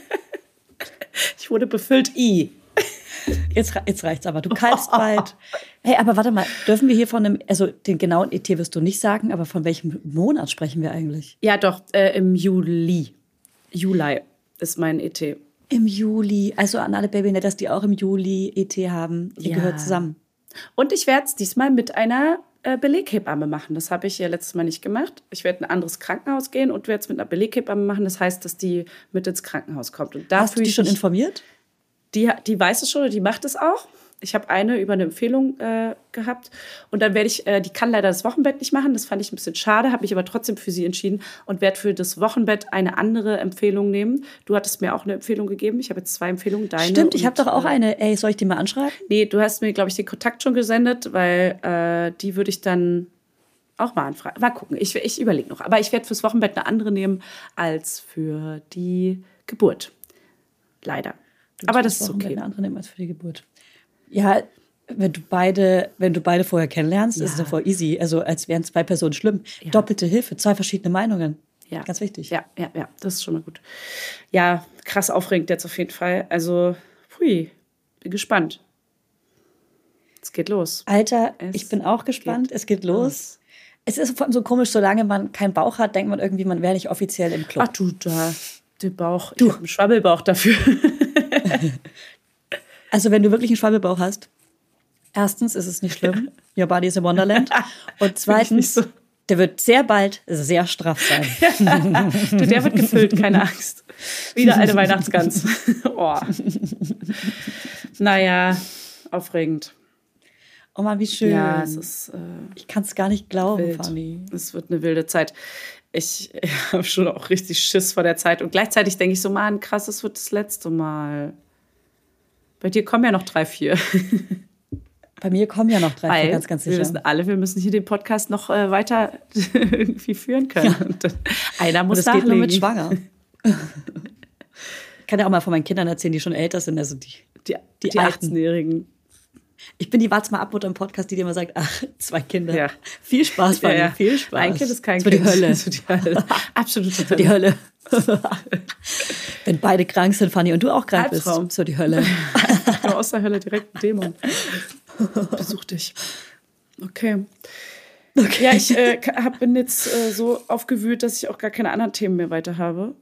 Ich wurde befüllt. Jetzt reicht's aber. Du kaltst bald. Hey, aber warte mal, dürfen wir hier den genauen ET wirst du nicht sagen, aber von welchem Monat sprechen wir eigentlich? Ja, doch, im Juli. Juli ist mein ET. Im Juli. Also an alle Babynetters, die auch im Juli ET haben. Ihr gehört zusammen. Und ich werde es diesmal mit einer Beleghebamme machen. Das habe ich ja letztes Mal nicht gemacht. Ich werde in ein anderes Krankenhaus gehen und werde es mit einer Beleghebamme machen. Das heißt, dass die mit ins Krankenhaus kommt. Und hast du die schon informiert? Die weiß es schon und die macht es auch. Ich habe eine über eine Empfehlung gehabt. Und dann werde ich, die kann leider das Wochenbett nicht machen. Das fand ich ein bisschen schade, habe mich aber trotzdem für sie entschieden und werde für das Wochenbett eine andere Empfehlung nehmen. Du hattest mir auch eine Empfehlung gegeben. Ich habe jetzt 2 Empfehlungen. Deine. Stimmt, ich habe doch auch eine. Ey, soll ich die mal anschreiben? Nee, du hast mir, glaube ich, den Kontakt schon gesendet, weil die würde ich dann auch mal anfragen. Mal gucken, ich überlege noch. Aber ich werde fürs Wochenbett eine andere nehmen als für die Geburt. Leider. Aber das ist okay. Eine andere nehmen als für die Geburt. Ja, wenn du beide vorher kennenlernst, ist es ja voll easy. Also als wären 2 Personen schlimm. Ja. Doppelte Hilfe, 2 verschiedene Meinungen. Ja. Ganz wichtig. Ja, das ist schon mal gut. Ja, krass aufregend jetzt auf jeden Fall. Also, bin gespannt. Es geht los. Alter, ich bin auch gespannt. Es geht los. Es ist vor allem so komisch, solange man keinen Bauch hat, denkt man irgendwie, man wäre nicht offiziell im Club. Ach du, den Bauch. Ich habe einen Schwabbelbauch dafür. Also wenn du wirklich einen Schwabbelbauch hast, erstens ist es nicht schlimm, your body is a wonderland. Und zweitens, der wird sehr bald sehr straff sein. Der wird gefüllt, keine Angst. Wieder eine Weihnachtsgans. Oh. Naja, aufregend. Oh Mann, wie schön. Ja, es ist ich kann es gar nicht glauben, Fanny. Es wird eine wilde Zeit. Ich habe schon auch richtig Schiss vor der Zeit. Und gleichzeitig denke ich so, Mann, krass, das wird das letzte Mal. Bei dir kommen ja noch 3, 4. Bei mir kommen ja noch 3, 4, ganz, ganz sicher. Wir müssen hier den Podcast noch weiter irgendwie führen können. Ja. Und einer muss nachlegen. Das geht nur mit schwanger. Ich kann ja auch mal von meinen Kindern erzählen, die schon älter sind, also die 18-Jährigen. Ich bin die Wart's mal ab Mutter im Podcast, die dir immer sagt, ach, 2 Kinder. Ja. Viel Spaß, Fanny, viel Spaß. Ein Kind ist kein Kind. Das wird die Hölle. Absolut die Hölle. Wenn beide krank sind, Fanny, und du auch krank bist, so die Hölle. Nur aus der Hölle direkt ein Dämon. Besuch dich. Okay. Ja, ich bin jetzt so aufgewühlt, dass ich auch gar keine anderen Themen mehr weiter habe.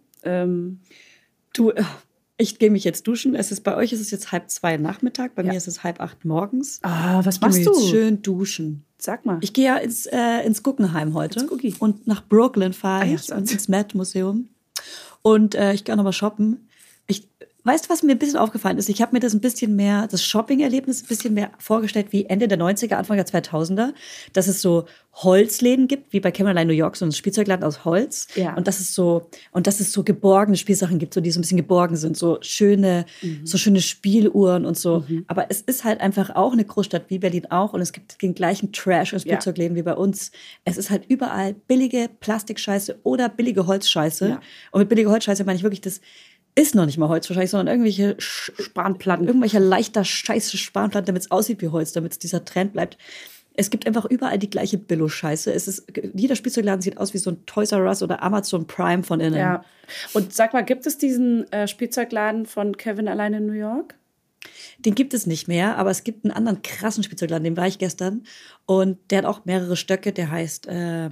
Ich gehe mich jetzt duschen. Bei euch ist es jetzt 1:30 Nachmittag, bei mir ist es 7:30 morgens. Was machst du? Jetzt schön duschen. Sag mal. Ich gehe ja ins Guggenheim heute. Und nach Brooklyn fahre ich und ins Met Museum. Und ich gehe auch noch mal shoppen. weißt du, was mir ein bisschen aufgefallen ist? Ich habe mir das das Shopping-Erlebnis ein bisschen mehr vorgestellt wie Ende der 90er, Anfang der 2000er, dass es so Holzläden gibt, wie bei Kevin Allein New York, so ein Spielzeugladen aus Holz. Ja. Und dass es so geborgene Spielsachen gibt, so die so ein bisschen geborgen sind, so schöne Spieluhren und so. Aber es ist halt einfach auch eine Großstadt wie Berlin auch und es gibt den gleichen Trash als Spielzeugläden wie bei uns. Es ist halt überall billige Plastikscheiße oder billige Holzscheiße. Ja. Und mit billige Holzscheiße meine ich wirklich, das ist noch nicht mal Holz wahrscheinlich, sondern irgendwelche Spanplatten. Irgendwelche leichter Scheiße Spanplatten, damit es aussieht wie Holz, damit es dieser Trend bleibt. Es gibt einfach überall die gleiche Billo-Scheiße. Jeder Spielzeugladen sieht aus wie so ein Toys R Us oder Amazon Prime von innen. Ja. Und sag mal, gibt es diesen Spielzeugladen von Kevin allein in New York? Den gibt es nicht mehr, aber es gibt einen anderen krassen Spielzeugladen, den war ich gestern. Und der hat auch mehrere Stöcke, der heißt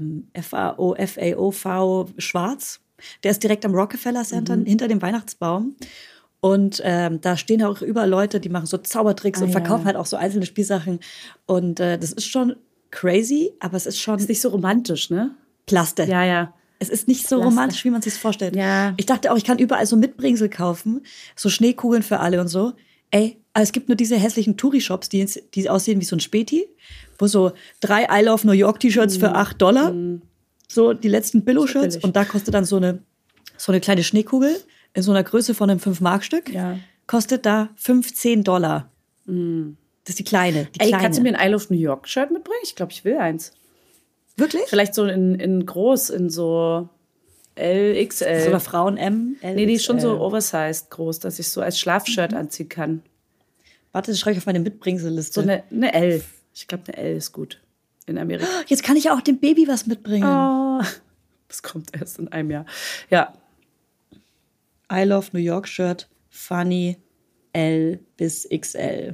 FAOV Schwarz. Der ist direkt am Rockefeller Center, hinter dem Weihnachtsbaum. Und da stehen auch überall Leute, die machen so Zaubertricks und verkaufen halt auch so einzelne Spielsachen. Und das ist schon crazy, aber es ist schon... Ist nicht so romantisch, ne? Plaste. Ja, ja. Es ist nicht so romantisch, wie man sich vorstellt. Ja. Ich dachte auch, ich kann überall so Mitbringsel kaufen, so Schneekugeln für alle und so. Ey, aber es gibt nur diese hässlichen Touri-Shops, die aussehen wie so ein Späti, wo so 3 I Love New York T-Shirts für $8, so die letzten Billo-Shirts. Und da kostet dann so eine kleine Schneekugel in so einer Größe von einem 5-Mark-Stück, kostet da $15. Das ist die kleine. Kannst du mir ein I Love New York-Shirt mitbringen? Ich glaube, ich will eins. Wirklich? Vielleicht so in groß, in so LXL. Oder Frauen M? Nee, die ist schon so oversized groß, dass ich so als Schlafshirt anziehen kann. Warte, das schreibe ich auf meine Mitbringselliste. So eine L. Ich glaube, eine L ist gut in Amerika. Jetzt kann ich auch dem Baby was mitbringen. Oh, das kommt erst in einem Jahr. Ja. I Love New York Shirt, funny, L bis XL.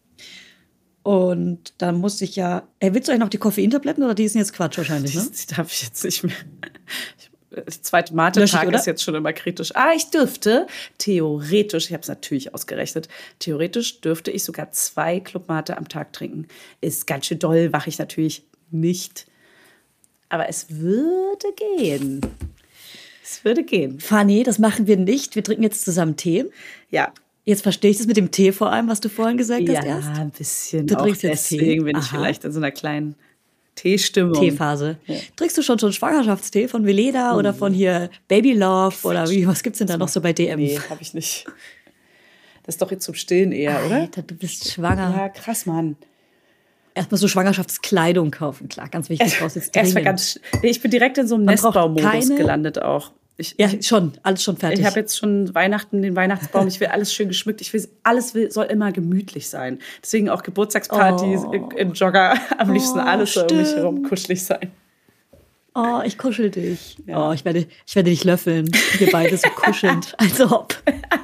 Und dann musste ich ja... willst du eigentlich noch die Koffeintabletten oder die sind jetzt Quatsch wahrscheinlich, ne? Die darf ich jetzt nicht mehr. Der zweite Mate-Tag ist jetzt schon immer kritisch. Ich dürfte theoretisch, ich habe es natürlich ausgerechnet, theoretisch dürfte ich sogar 2 Club Mate am Tag trinken. Ist ganz schön doll, mache ich natürlich nicht. Aber es würde gehen. Es würde gehen. Fanny, das machen wir nicht. Wir trinken jetzt zusammen Tee. Ja. Jetzt verstehe ich das mit dem Tee vor allem, was du vorhin gesagt hast erst. Ja, ein bisschen. Du trinkst jetzt deswegen Tee. bin ich vielleicht in so einer kleinen Teestimmung. Teephase. Ja. Trinkst du schon Schwangerschaftstee von Veleda oder von hier Baby Love oder was gibt's denn da noch so bei DM? Nee, habe ich nicht. Das ist doch jetzt zum Stillen eher, oder? Alter, du bist schwanger. Ja, krass, Mann. Erstmal so Schwangerschaftskleidung kaufen, klar, ganz wichtig. Ich bin direkt in so einem Nestbaumodus gelandet auch. Schon, alles schon fertig. Ich habe jetzt schon den Weihnachtsbaum, ich will alles schön geschmückt, soll immer gemütlich sein. Deswegen auch Geburtstagspartys in Jogger, am liebsten alles soll um mich herum kuschelig sein. Oh, ich kuschel dich. Ja. Oh, ich werde dich löffeln. Wir beide so kuschelnd, als ob.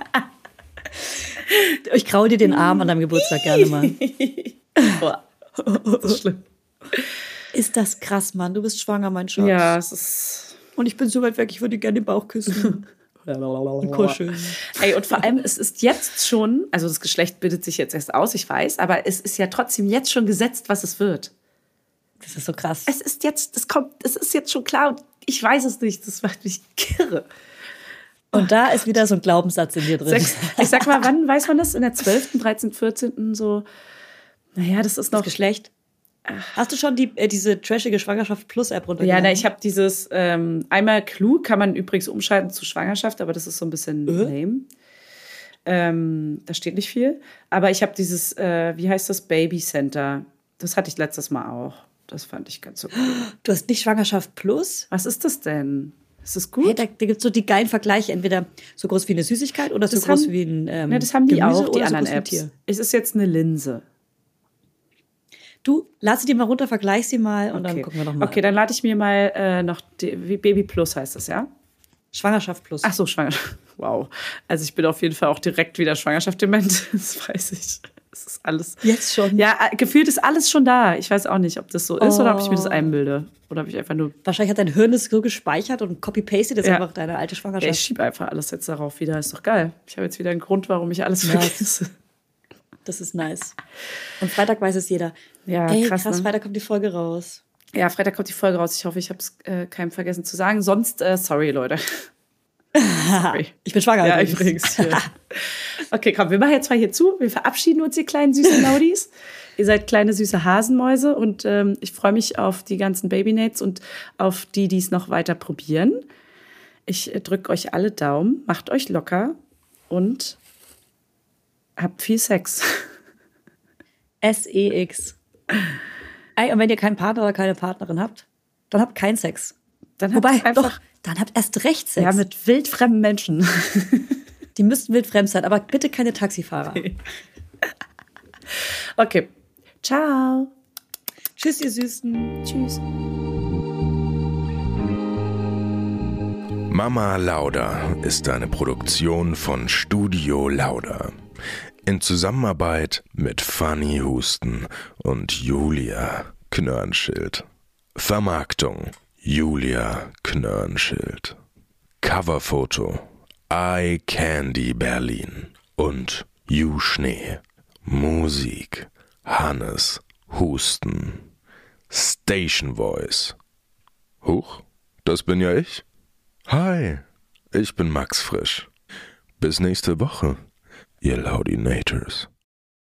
Ich kraule dir den Arm an deinem Geburtstag gerne mal. Das ist schlimm. Ist das krass, Mann. Du bist schwanger, mein Schatz. Ja, es ist... Und ich bin so weit weg, ich würde gerne den Bauch küssen. Und kuscheln. Ey, und vor allem, es ist jetzt schon, also das Geschlecht bildet sich jetzt erst aus, ich weiß, aber es ist ja trotzdem jetzt schon gesetzt, was es wird. Das ist so krass. Es ist jetzt schon klar und ich weiß es nicht, das macht mich kirre. Und da ist wieder so ein Glaubenssatz in dir drin. Ich sag mal, wann weiß man das? In der 12., 13., 14. so, naja, das ist noch... Das Geschlecht? Hast du schon diese trashige Schwangerschaft Plus App runtergeladen? Ja, ich habe dieses einmal klug, kann man übrigens umschalten zu Schwangerschaft, aber das ist so ein bisschen lame. Da steht nicht viel. Aber ich habe dieses, wie heißt das, Baby Center. Das hatte ich letztes Mal auch. Das fand ich ganz so cool. Du hast nicht Schwangerschaft Plus? Was ist das denn? Ist das gut? Hey, da gibt es so die geilen Vergleiche, entweder so groß wie eine Süßigkeit oder so groß wie ein das haben die Gemüse auch, die oder anderen so groß wie ein Apps. Tier. Es ist jetzt eine Linse. Du, lad sie dir mal runter, vergleich sie mal und dann gucken wir noch mal. Okay, dann lade ich mir mal noch Baby Plus heißt das, ja? Schwangerschaft Plus. Ach so, Schwangerschaft. Wow. Also ich bin auf jeden Fall auch direkt wieder Schwangerschaft dement. Das weiß ich. Das ist alles. Jetzt schon? Ja, gefühlt ist alles schon da. Ich weiß auch nicht, ob das so ist oder ob ich mir das einbilde. Oder ob ich einfach nur... Wahrscheinlich hat dein Hirn das so gespeichert und copy-pasted jetzt einfach deine alte Schwangerschaft. Ja, ich schiebe einfach alles jetzt darauf wieder. Ist doch geil. Ich habe jetzt wieder einen Grund, warum ich alles vergesse. Das ist nice. Und Freitag weiß es jeder. Ja, krass. Ne? Freitag kommt die Folge raus. Ja, Freitag kommt die Folge raus. Ich hoffe, ich habe es keinem vergessen zu sagen. Sonst, sorry, Leute. Sorry. Ich bin schwanger. Ja, übrigens. Okay, komm, wir machen jetzt mal hier zu. Wir verabschieden uns, ihr kleinen süßen Laudis. Ihr seid kleine süße Hasenmäuse und ich freue mich auf die ganzen Babynates und auf die es noch weiter probieren. Ich drücke euch alle Daumen, macht euch locker und habt viel Sex. SEX. Und wenn ihr keinen Partner oder keine Partnerin habt, dann habt keinen Sex. Dann Wobei, doch, dann habt erst recht Sex. Ja, mit wildfremden Menschen. Die müssten wildfremd sein, aber bitte keine Taxifahrer. Okay. Ciao. Tschüss, ihr Süßen. Tschüss. Mama Lauda ist eine Produktion von Studio Lauda. In Zusammenarbeit mit Fanny Husten und Julia Knörnschild. Vermarktung Julia Knörnschild. Coverfoto Eye Candy Berlin und Ju Schnee. Musik Hannes Husten. Station Voice. Huch, das bin ja ich. Hi, ich bin Max Frisch. Bis nächste Woche, ihr Laudinators.